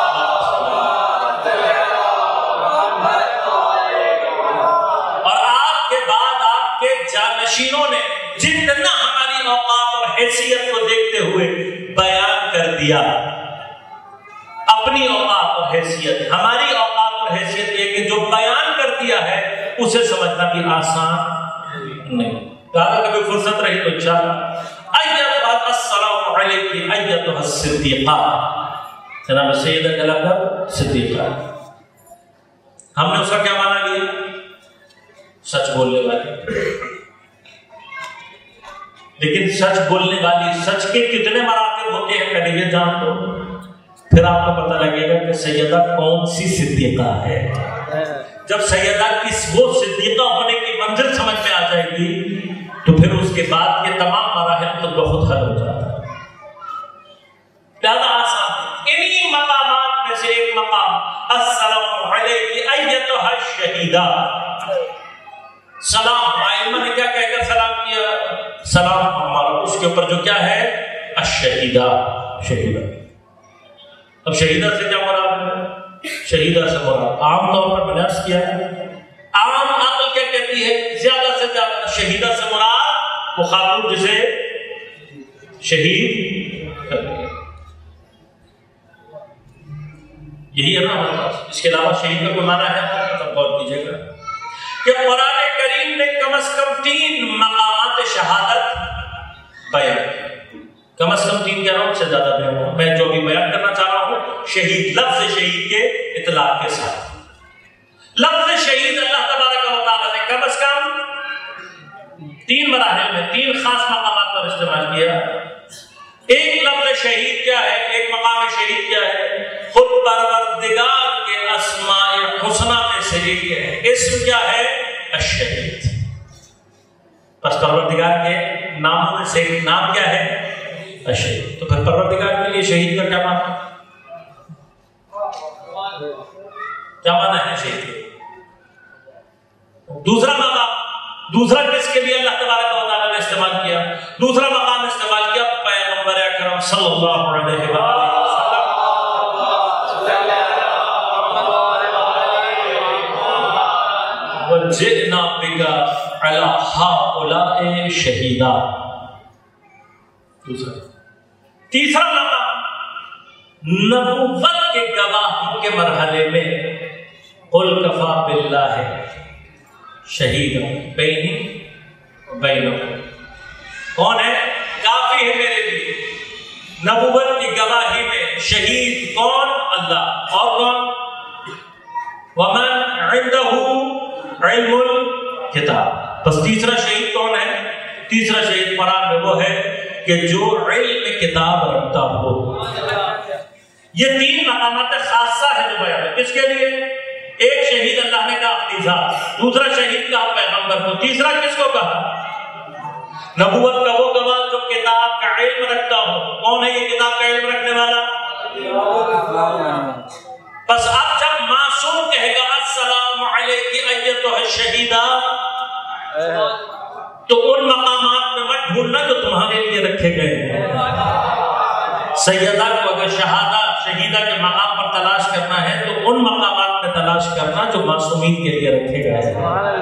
اور آپ کے بعد آپ کے جانشینوں نے جتنا ہماری اوقات اور حیثیت کو دیکھتے ہوئے بیان کر دیا. اپنی اپنی اوقات اور حیثیت، ہماری اوقات اور حیثیت یہ کہ جو بیان کر دیا ہے اسے سمجھنا بھی آسان نہیں. کہا کبھی فرصت رہی تو انشاءاللہ ایتھا السلام علیکی ایتھا الصدیقہ، جناب سیدہ کہلاتا صدیقہ. ہم نے اس کا کیا معنی لیا؟ سچ بولنے والی. لیکن سچ بولنے والی، سچ کے کتنے مراتب ہوتے ہیں پہلے یہ جان دو، پھر آپ کو پتہ لگے گا کہ سیدہ کون سی صدیقہ ہے. جب سیدہ کی وہ صدیقہ ہونے کی منزل سمجھ میں آ جائے گی تو پھر اس کے بعد کے تمام مراحل خود بخود حل ہو جاتا ہے. زیادہ آسان ہے. انہی مقامات میں سے ایک مقام السلام علیکی ایتھا الشہیدہ، سلام. ائمہ نے کیا کہہ کر سلام کیا؟ سلام ہمارا اس کے اوپر جو کیا ہے؟ الشہیدہ، شہیدہ. اب شہیدہ سے کیا مراد ہے؟ شہیدہ سے مراد عام طور پر میں نے عرض کیا ہے، عام عقل کیا کہتی ہے؟ زیادہ سے زیادہ شہیدہ سے مراد وہ خاتون جسے شہید کرتے ہیں. یہی ہے نا ہمارے پاس. اس کے علاوہ شہید کا کوئی معنی ہے؟ تب غور کیجیے گا کہ قرآن کریم نے کم از کم تین مقامات شہادت بیان کی. کم از کم تین کہہ رہا ہوں، سے زیادہ بیان ہوں. میں جو بھی بیان کرنا چاہ رہا ہوں شہید، لفظ شہید کے اطلاق کے ساتھ. لفظ شہید اللہ تبارک و تعالیٰ نے کم از کم تین مراحل میں تین خاص مقامات پر استعمال کیا. ایک لفظ شہید کیا ہے؟ ایک مقام شہید کیا ہے؟ خود پروردگار کے اسماء حسنہ میں سے ایک ہے. اسم کیا ہے؟ الشہید. پس پروردگار کے ناموں میں سے ایک نام کیا ہے؟ الشہید. تو پھر پروردگار کے لیے شہید کا کیا معنی؟ کیا معنی ہے شہید؟ دوسرا مقام، دوسرا کس کے لیے اللہ تبارک و تعالیٰ نے استعمال کیا؟ دوسرا مقام استعمال کیا پیغمبر اکرم صلی اللہ علیہ وسلم. وَجِئْنَا بِكَ عَلَىٰ هَٰؤُلَاءِ شَهِيدًا. دوسرا. تیسرا مقام نبوت کے گواہوں کے مرحلے میں قُلْ كَفَىٰ بِاللَّهِ شَهِيدًا بَيْنِي وَبَيْنَكُمْ. کون ہے؟ کافی ہے میرے لیے نبوت کی گواہی میں. شہید کون؟ اللہ. اور کون؟ وَمَنْ عِنْدَهُ علم الکتاب. بس تیسرا شہید کون ہے؟ تیسرا شہید قرآن میں وہ ہے کہ جو علم کتاب رکھتا ہو. یہ تین مقامات خاصہ ہے جو بیان ہے. کس کے لیے؟ ایک شہید اللہ نے کہا اپنی ذات، دوسرا شہید کہا پیغمبر کو، تیسرا کس کو کہا؟ نبوت کا وہ گواہ جو کتاب کا علم رکھتا ہو. کون ہے یہ کتاب کا علم رکھنے والا؟ بس اب جب معصوم کہے گا السلام علیکی ایتھا الشہیدہ تو ان مقامات میں مت ڈھونڈنا جو تمہارے لیے رکھے گئے ہیں. سیدہ کو اگر شہادہ شہیدہ کے مقام پر تلاش کرنا ہے تو ان مقامات میں تلاش کرنا جو معصومین کے لیے رکھے گئے ہیں.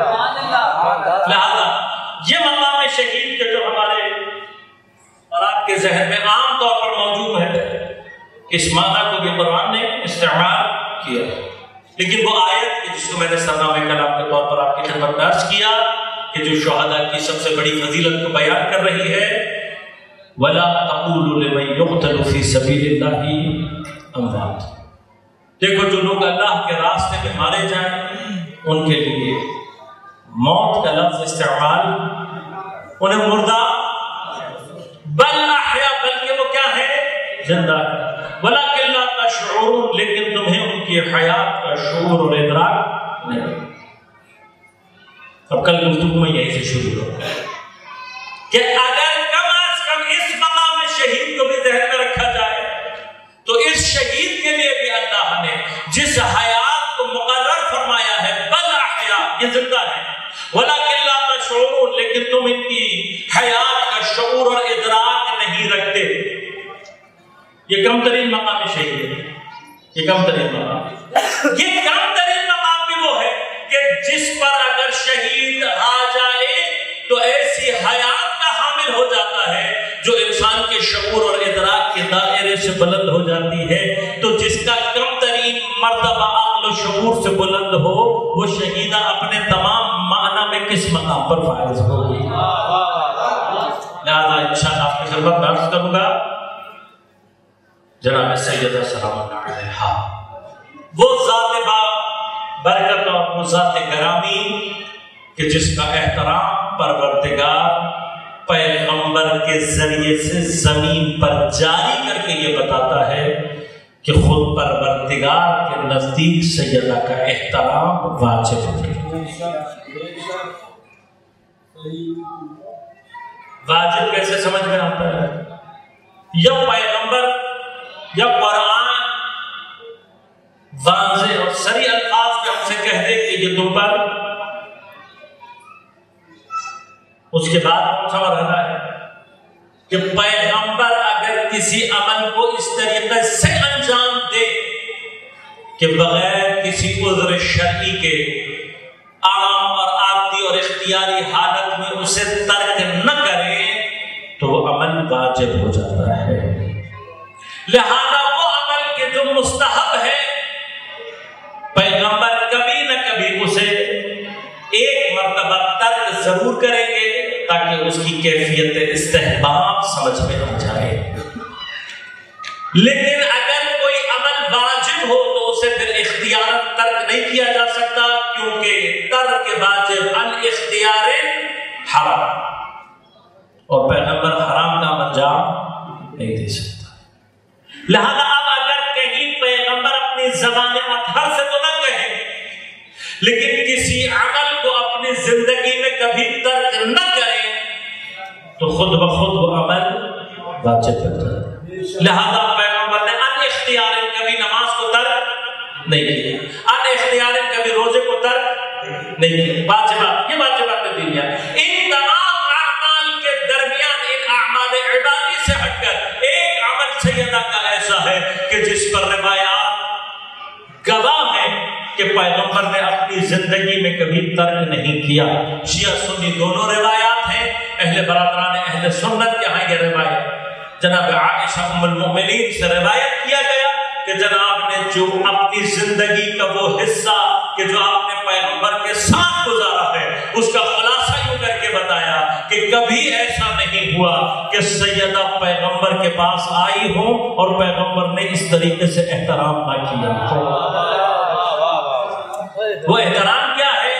لہذا یہ مقام شہید کے جو ہمارے اور آپ کے ذہن میں عام طور پر موجود ہے، اس معنی کو بھی قرآن نے استعمال کیا. لیکن وہ آیت جس کو میں نے سرنامہ کلام کے طور پر آپ کی خدمت میں عرض کیا کہ جو شہداء کی سب سے بڑی فضیلت کو بیان کر رہی ہے، وَلَا تَقُولُوا لِمَن يُقْتَلُ فِي سَبِيلِ اللَّهِ أَمْوَاتٌ. دیکھو جو لوگ اللہ کے راستے میں مارے جائیں ان کے لیے موت کا لفظ استعمال انہیں مردہ بل احیا، بلکہ وہ کیا ہے؟ زندہ ہے. وَلَكِنْ لَا تَشْعُرُونَ، لیکن تمہیں ان کی حیات کا شعور اور ادراک نہیں. اب کل گفتگو میں یہی سے شروع ہو کہ اگر کم از کم اس مقام شہید کو بھی ذہن میں رکھا جائے تو اس شہید کے لیے بھی اللہ نے جس حیات کو مقرر فرمایا ہے بل احیا، یہ زندہ ہے. وَلَكِنْ لَا تَشْعُرُونَ، لیکن تم ان کی حیات کا شعور اور ادراک نہیں رکھتے. یہ کم ترین مقام شہید ہے. یہ کم ترین مقام یہ کم ترین مقام بھی وہ ہے کہ جس پر اگر شہید آ جائے تو ایسی حیات کا حامل ہو جاتا ہے جو انسان کے شعور اور ادراک کے دائرے سے بلند ہو جاتی ہے. تو جس کا کم شعور سے بلند ہو وہ شہیدہ اپنے تمام معنی میں کس مقام پر فائز ہوگی. لہذا انشاءاللہ آپ کی خدمت میں عرض کروں گا جناب سیدہ سلام اللہ علیہا وہ ذات با برکت اور وہ ذات گرامی کہ جس کا احترام پروردگار پیغمبر کے ذریعے سے زمین پر جاری کر کے یہ بتاتا ہے کہ خود پروردگار کے نزدیک سیدہ کا احترام واجب ہے. واجب کیسے سمجھ میں آتا ہے؟ یا پیغمبر یا قرآن واضح اور صریح الفاظ میں ہم سے کہہ دے کہ یہ تم پر، اس کے بعد کون سا مرحلہ ہے کہ پیغمبر اگر کسی عمل کو اس طریقے سے انجام دے کہ بغیر کسی عذر شرعی کے عام اور عادی اور اختیاری حالت میں اسے ترک نہ کرے تو وہ عمل واجب ہو جاتا ہے. لہذا وہ عمل کے جو مستحب ہے پیغمبر کبھی نہ کبھی اسے ایک مرتبہ ترک ضرور کریں گے تاکہ اس کی کیفیت استحباب سمجھ میں آ جائے. لیکن اگر کوئی عمل واجب ہو تو اسے پھر اختیاراً ترک نہیں کیا جا سکتا کیونکہ ترک واجب الاختیار حرام اور پیغمبر حرام کا انجام نہیں دے سکتا. لہذا اب اگر کہیں پیغمبر اپنی زبان اطہر سے تو نہ کہیں لیکن کسی عمل کو اپنی زندگی میں کبھی ترک نہ کرے تو خود بخود وہ عمل واجب کرتا ہے. لہذا پیغمبر نے ان اختیار کبھی نماز کو ترک نہیں کیا، ان اختیار کبھی روزے کو ترک نہیں کیا. واجبات یہ واجبات دینیہ ان تمام اعمال کے درمیان ان اعمال عبادی سے ہٹ کر ایک عمل سیدہ کا ایسا ہے کہ جس پر روایات گواہ ہے کہ پیغمبر نے اپنی زندگی میں کبھی ترک نہیں کیا. شیعہ سنی دونوں روایات ہیں. اہل برادران اہل سنت کے ہاں یہ روایت جناب عائشہ ام المؤمنین سے روایت کیا گیا کہ جناب نے جو اپنی زندگی کا وہ حصہ کہ جو آپ نے پیغمبر کے ساتھ گزارا ہے اس کا خلاصہ یوں کر کے بتایا کہ کبھی ایسا نہیں ہوا کہ سیدہ پیغمبر کے پاس آئی ہو اور پیغمبر نے اس طریقے سے احترام نہ کیا ہو. وہ احترام کیا ہے؟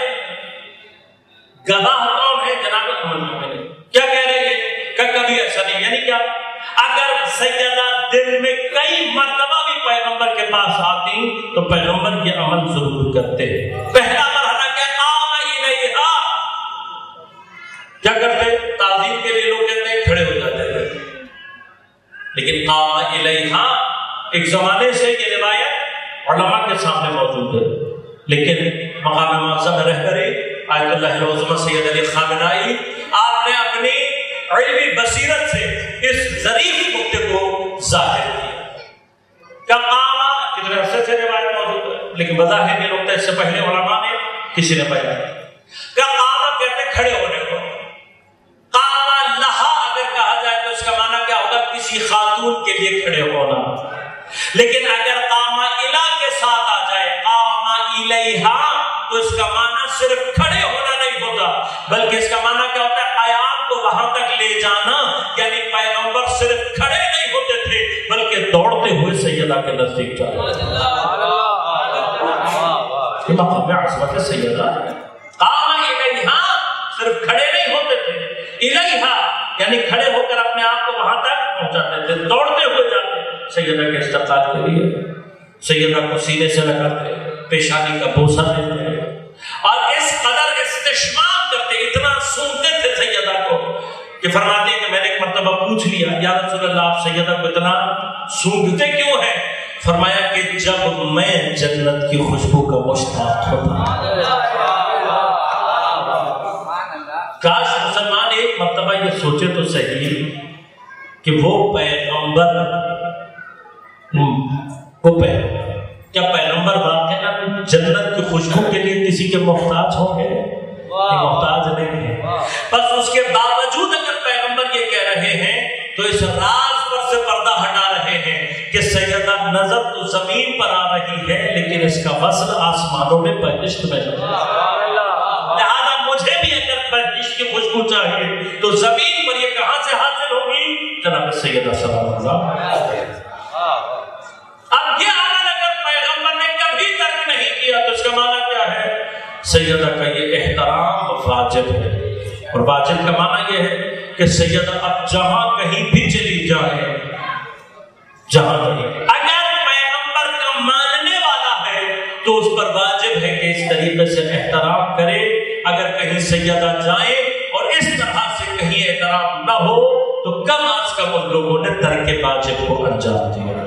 گواہ کون ہے؟ جناب ام المؤمنین کیا کہہ رہے ہیں کہ کبھی ایسا نہیں. یعنی کیا؟ اگر سیدہ دل میں کئی مرتبہ بھی پیغمبر کے پاس آتی تو پیغمبر یہ عمل ضرور کرتے. پہلا مرحلہ کیا؟ قام الیہا. کیا کرتے؟ تعظیم کے لیے لوگ کہتے ہیں کھڑے ہو جاتے تھے لیکن قام الیہا ایک زمانے سے یہ روایت علماء کے سامنے موجود ہے لیکن مقام معظم رہبری آیت اللہ العظمہ سید علی خامنائی آپ نے اپنی علمی بصیرت سے اس ظریف نکتے کو ظاہر کیا. کیا قام کتنے عرصے سے روایت موجود ہے لیکن بظاہر یہ نکتہ اس سے پہلے علماء نے کسی نے بیان کیا. کیا قام کہتے کھڑے ہونے کو. قام لہا اگر کہا جائے تو اس کا معنی کیا ہوگا؟ کسی خاتون کے لیے کھڑے ہونا. لیکن اگر قام الا کے ساتھ آ جائے قام الیہا تو اس کا معنی صرف کھڑے ہونا نہیں ہوتا بلکہ اس کا معنی کیا ہوتا ہے؟ قیام کو وہاں تک لے جانا. یعنی پیغمبر صرف کھڑے نہیں ہوتے تھے بلکہ دوڑتے ہوئے سیدہ کے نزدیک جاتے تھے. مقام عظمت سیدہ قام الیہا صرف کھڑے نہیں ہوتے تھے. الیہا یعنی کھڑے ہو کر اپنے آپ کو وہاں تک پہنچاتے تھے، دوڑتے ہوئے جاتے سیدہ کے استقبال کے لیے. سیدہ کو سینے سے لگاتے، پیشانی کا بوسہ دیتے اور اس قدر استشمام کرتے، اتنا سنتے تھے سیدہ کو کہ فرماتے ہیں کہ میں نے ایک مرتبہ پوچھ لیا یا رسول اللہ آپ سیدہ کو اتنا سونگتے کیوں ہیں؟ فرمایا کہ جب میں جنت کی خوشبو کا مشتاق ہوتا. کاش مسلمان ایک مرتبہ یہ سوچے تو صحیح کہ وہ پیغمبر وہ پیغمبر کیا پیغمبر واقعا جنت کی خوشبو کے لیے کسی کے محتاج ہوں گے؟ محتاج نہیں ہے. بس اس کے باوجود اگر پیغمبر یہ کہہ رہے ہیں تو اس راز پر سے پردہ ہٹا رہے ہیں کہ سیدہ نظر تو زمین پر آ رہی ہے لیکن اس کا وصل آسمانوں میں بہشت میں ہے. لہذا مجھے بھی اگر بہشت کی خوشبو چاہیے تو زمین پر یہ کہاں سے حاصل ہوگی؟ جناب سیدہ سلام اللہ. اب یہ عمل اگر پیغمبر نے کبھی ترک نہیں کیا تو اس کا معنی کیا ہے؟ سیدہ کا یہ احترام واجب ہے. اور واجب کا معنی یہ ہے کہ سیدہ اب جہاں کہیں بھی چلی جائے، جہاں کہیں اگر پیغمبر کا ماننے والا ہے تو اس پر واجب ہے کہ اس طریقے سے احترام کرے. اگر کہیں سیدہ جائیں اور اس طرح سے کہیں احترام نہ ہو تو کم از کم ان لوگوں نے ترک واجب کو انجام دیا.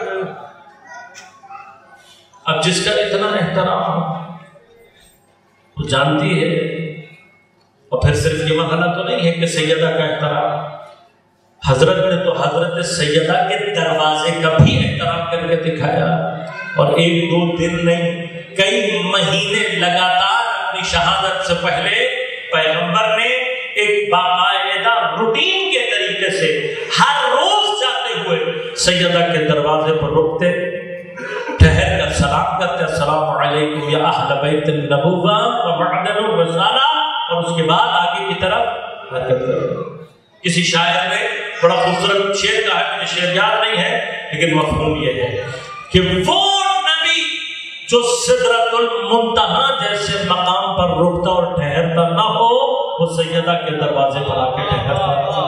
اب جس کا اتنا احترام وہ جانتی ہے، اور پھر صرف یہ مسئلہ تو نہیں ہے کہ سیدہ کا احترام، حضرت نے تو حضرت سیدہ کے دروازے کا بھی احترام کر کے دکھایا. اور ایک دو دن نہیں، کئی مہینے لگاتار اپنی شہادت سے پہلے پیغمبر نے ایک باقاعدہ روٹین کے طریقے سے ہر روز جاتے ہوئے سیدہ کے دروازے پر رکتے، ٹھہر کر سلام کرتے، السلام علیکم یا اہل بیت النبوہ و معدن الرسالہ، اور اس کے بعد آگے کی طرف حرکت کرتے. کسی شاعر نے بڑا خوبصورت شعر کہا ہے، مجھے شعر یاد نہیں ہے لیکن مفہوم یہ ہے کہ وہ نبی جو سدرۃ المنتہا جیسے مقام پر رکتا اور ٹھہرتا نہ ہو، وہ سیدہ کے دروازے پر آ کے ٹھہرتا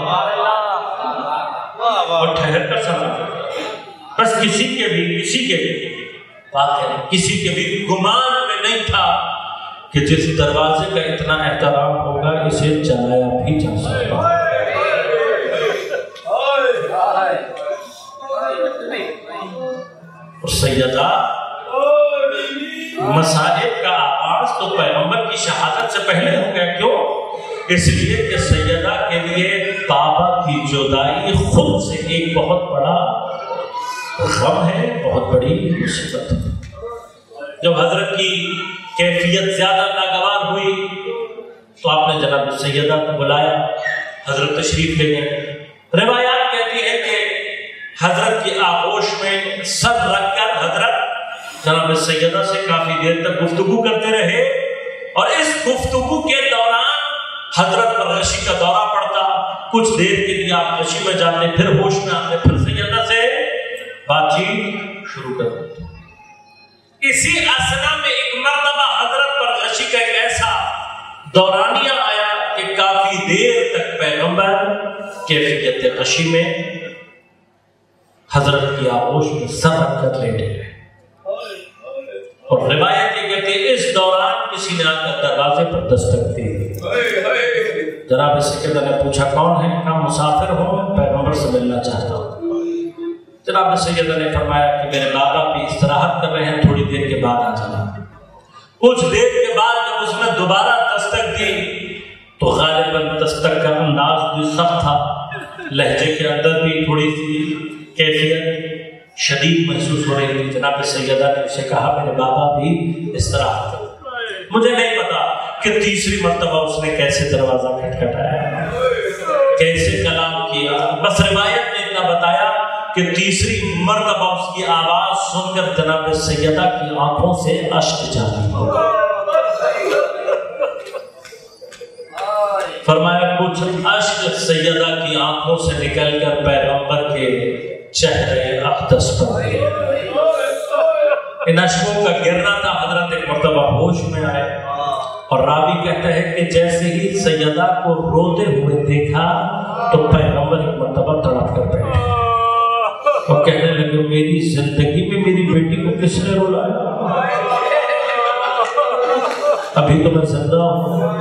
اور ٹھہر کر سلام کرتا. بس کسی کے بھی کسی کے بھی بات ہے کسی کے بھی گمان میں نہیں تھا کہ جس دروازے کا اتنا احترام ہوگا اسے چلایا بھی جا سکتا ہے. اور سیدہ مصائب کا آغاز تو پیغمبر کی شہادت سے پہلے ہو گیا. کیوں؟ اس لیے کہ سیدہ کے لیے بابا کی جدائی خود سے ایک بہت بڑا غم ہے، بہت بڑی مصیبت ہے. جب حضرت کی کیفیت زیادہ ناگوار ہوئی تو آپ نے جناب سیدہ کو بلایا، حضرت تشریف لے گئے. روایات کہتی ہے کہ حضرت کی آغوش میں سر رکھ کر حضرت جناب سیدہ سے کافی دیر تک گفتگو کرتے رہے، اور اس گفتگو کے دوران حضرت پر غشی کا دورہ پڑتا. کچھ دیر کے لیے آپ غشی میں جاتے، پھر ہوش میں آتے، پھر سیدہ سے بات چیت شروع کر دیتے. اسی اثنا میں ایک مرتبہ حضرت پر غشی کا ایک ایسا دورانیہ آیا کہ کافی دیر تک پیغمبر کیفیت غشی میں حضرت کی آغوش میں سر رکھ کر لیٹے گئے. اور روایت یہ کہتی ہے اس دوران کسی نے آ کر دروازے پر دستک دی. جناب سیدہ نے پوچھا کون ہے؟ کہا مسافر ہوں، میں پیغمبر سے ملنا چاہتا ہوں. جناب سیدہ نے فرمایا کہ میرے بابا بھی استراحت کر رہے ہیں، تھوڑی دیر کے بعد آ جانا. کچھ دیر کے بعد جب اس نے دوبارہ دستک دی تو غالباً دستک کا انداز بھی سخت تھا، لہجے کے اندر بھی تھوڑی سی کیفیت شدید محسوس ہو رہی تھی. جناب سیدہ نے اسے کہا میرے بابا بھی استراحت کر. مجھے نہیں پتا کہ تیسری مرتبہ اس نے کیسے دروازہ کھٹکھٹایا، کیسے کلام کیا. بس روایت نے اتنا بتایا کہ تیسری مرتبہ اس کی آواز سن کر جناب سیدہ کی آنکھوں سے اشک جاری ہو گئے. فرمایا کچھ اشک سیدہ کی آنکھوں سے نکل کر پیغمبر کے چہرے اقدس پر گئے. ان اشکوں کا گرنا تھا. حضرت ایک مرتبہ ہوش میں آئے اور راوی کہتا ہے کہ جیسے ہی سیدہ کو روتے ہوئے دیکھا تو پیغمبر ایک مرتبہ تڑپ کر بیٹھے اور کہنے لگے میری زندگی میں میری بیٹی کو کس نے رلایا؟ ابھی تو میں زندہ ہوں.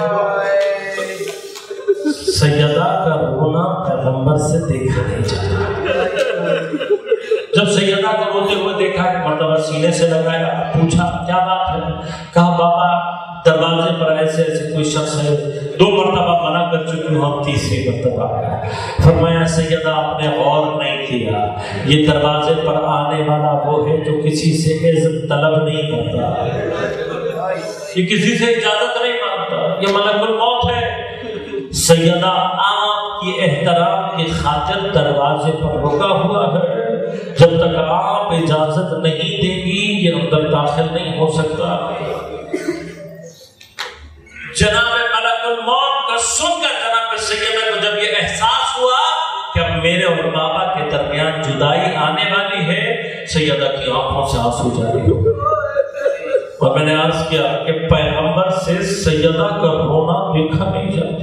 سیدہ کا رونا پیغمبر سے دیکھا نہیں جاتا. جب سیدہ کو روتے ہوئے دیکھا کہ مرتبہ سینے سے لگایا، پوچھا کیا بات ہے؟ کہا بابا دروازے پر ایسے ایسے کوئی شخص ہے، دو مرتبہ منع کر چکی ہوں، اب تیسری مرتبہ آیا. فرمایا سیدہ آپ نے غور نہیں کیا، یہ دروازے پر آنے والا وہ ہے جو کسی سے عزت طلب نہیں کرتا، یہ کسی سے اجازت نہیں مانگتا، یہ ملک الموت ہے. سیدہ آپ کی احترام کی خاطر دروازے پر رکا ہوا ہے، جب تک آپ اجازت نہیں دے گی یہ اندر داخل نہیں ہو سکتا۔ جناب ملک الموت کا سن کر جناب سیدہ کو جب یہ احساس ہوا کہ اب میرے اور بابا کے درمیان جدائی آنے والی ہے، سیدہ کی آنکھوں سے آنسو جاری ہو گئے۔ اور میں نے عرض کیا کہ پیغمبر سے سیدہ کا رونا دیکھا نہیں جاتا۔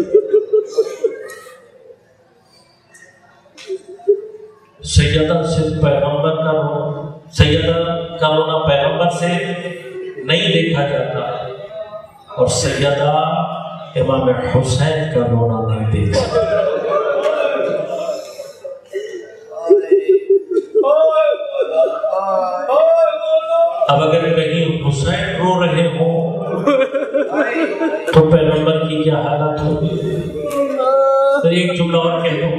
سیدہ صرف پیغمبر کا رونا سیدہ کا رونا پیغمبر سے نہیں دیکھا جاتا، اور سیدہ امام حسین کا رونا نہیں دیکھ سکتا۔ اب اگر کہیں حسین رو رہے ہوں تو پیغمبر کی کیا حالت ہوگی؟ تو ایک جملہ اور کہہ دوں،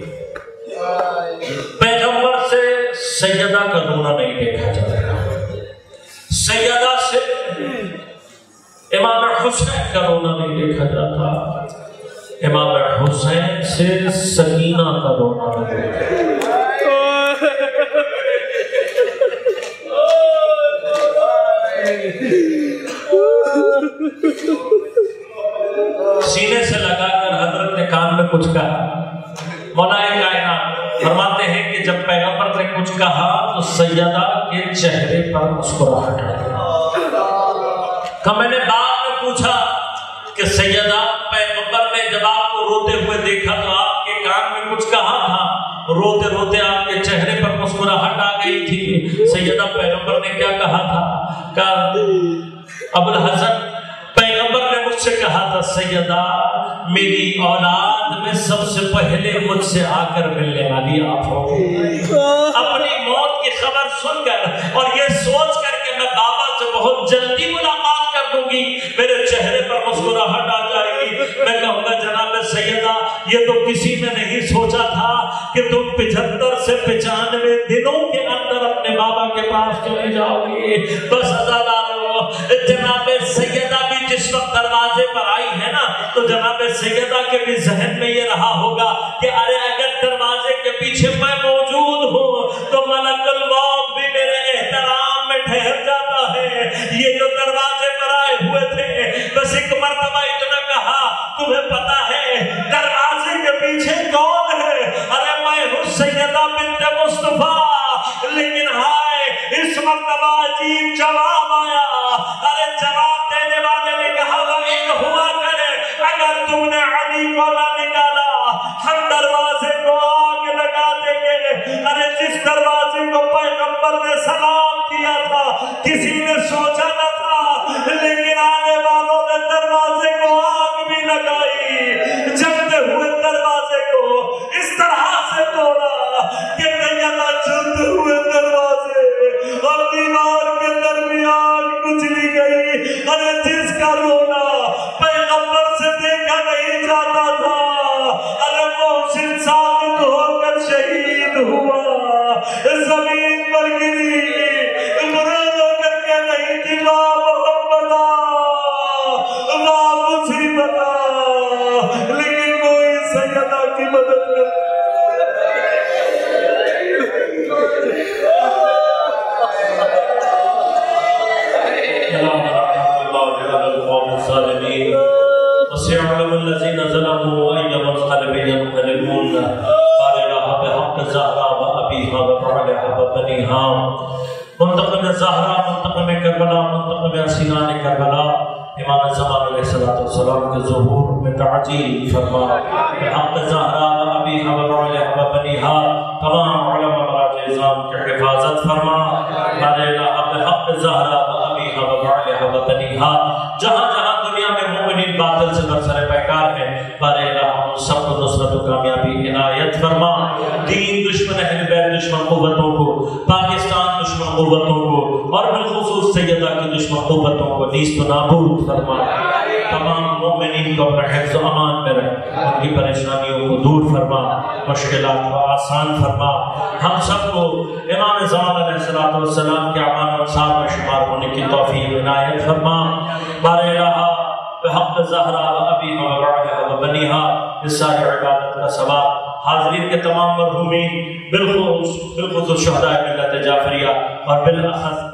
پیغمبر سے سیدہ کا رونا نہیں دیکھا جاتا، سیدہ سے امام حسین کا رونا نہیں دیکھا جاتا، امام حسین سے سکینہ کا رونا نہیں دیکھا جاتا۔ سینے سے لگا کر حضرت نے کان میں کچھ کہا۔ مولا کائنات فرماتے ہیں کہ جب پیغمبر نے کچھ کہا تو سیدہ کے چہرے پر مسکراہٹ آئی۔ کہ میں نے بعد میں پوچھا کہ سیدہ پیغمبر نے جب آپ کو روتے ہوئے دیکھا تو آپ کے کان میں کچھ کہا تھا؟ روتے روتے آپ کے چہرے پر مسکراہٹ آ گئی تھی، سیدہ پیغمبر نے کیا کہا تھا؟ کہ ابو الحسن پیغمبر نے مجھ سے کہا تھا سیدہ میری اولاد میں سب سے پہلے مجھ سے آ کر ملنے والی آپ ہو۔ اپنی موت کی خبر سن کر اور یہ سوچ کر کہ میں بابا سے بہت جلدی ملاقات کر دوں گی، میرے چہرے پر مسکراہٹ آ جائے گی، میں کہوں گا جناب سیدہ یہ تو کسی نے نہیں سوچا تھا کہ تم پچہتر سے پچانوے دنوں کے اندر اپنے بابا کے پاس چلے جاؤ گے۔ بس عزادارو جناب سیدہ بھی جس وقت دروازے پر آئی ہے نا تو جناب سیدہ کے بھی ذہن میں یہ رہا ہوگا کہ ارے اگر دروازے کے پیچھے میں موجود ہوں تو ملک الموت بھی میرے احترام میں ٹھہر جاتا ہے۔ یہ جو دروازے پر آئے ہوئے تھے بس ایک مرتبہ اتنا کہا تمہیں پتا ہے دروازے کے پیچھے کون ہے؟ ارے میں ہوں سیدہ بنت مصطفیٰ۔ لیکن ہائے اس مرتبہ عجیب جواب آیا۔ ارے جواب دینے والے نے کہا وَإِنْ ہوا کرے اگر تم نے علی کو نہ نکالا ہم دروازے کو آگ لگا دیں گے۔ ارے جس دروازے کو پیغمبر نے سلام کیا تھا کسی نے سوچا نہ تھا، لیکن آنے والوں نے دروازے کو آگ بھی لگائی، جلتے ہوئے دروازے کو اس طرح سے توڑا کہ نہ جلتے ہوئے دروازے اور دیوار کے درمیان کچلی گئی۔ ارے جس کا رونا پیغمبر سے دیکھا نہیں جاتا تھا، ارے محسن ثابت ہو کر شہید ہوا، زمین پر گری، مرد ہو کر کے نہیں تھی ماں محمدہ ماں مصیبتہ، لیکن کوئی سیدہ کی مدد کر وسيعلم الذين ظلموا أي منقلب ينقلبون قال لها بحق الزهراء وأبيها وبعلها وبنيها منتقم الزهراء منتقم کربلا منتقم سنان کربلا امام زمان علیہ السلام کے ظہور میں تعجیل فرما بحق الزهراء وأبيها وبعلها وبنيها تمام علماء مراجع نظام کی حفاظت فرما قال لها بحق الزهراء وأبيها وبعلها وبنيها جہاں جہاں دنیا میں مومنین باطل سے برسر پیکار ہیں بارے الہ ہم سب کو نصرت و کامیابی عنایت فرما، دین دشمن اہل بیت دشمن قوتوں کو، پاکستان دشمن قوتوں کو اور بالخصوص سیدہ کی دشمن قوتوں کو نیست و نابود فرما، تمام مومنین کو اپنے حفظ و امان میں رکھ، ان کی پریشانیوں کو دور فرما، مشکلات کو آسان فرما، ہم سب کو امام زمان علیہ السلام کے اعمال و انصار میں شمار ہونے کی توفیق عنایت فرما، بارے الہ بحق الزہراء وابیہا وبعلہا وبنیہا اس ساری عبادت کا ثواب حاضرین کے تمام مرحومین، بالخصوص بالخصوص شہداء ملت جعفریہ اور بالاخص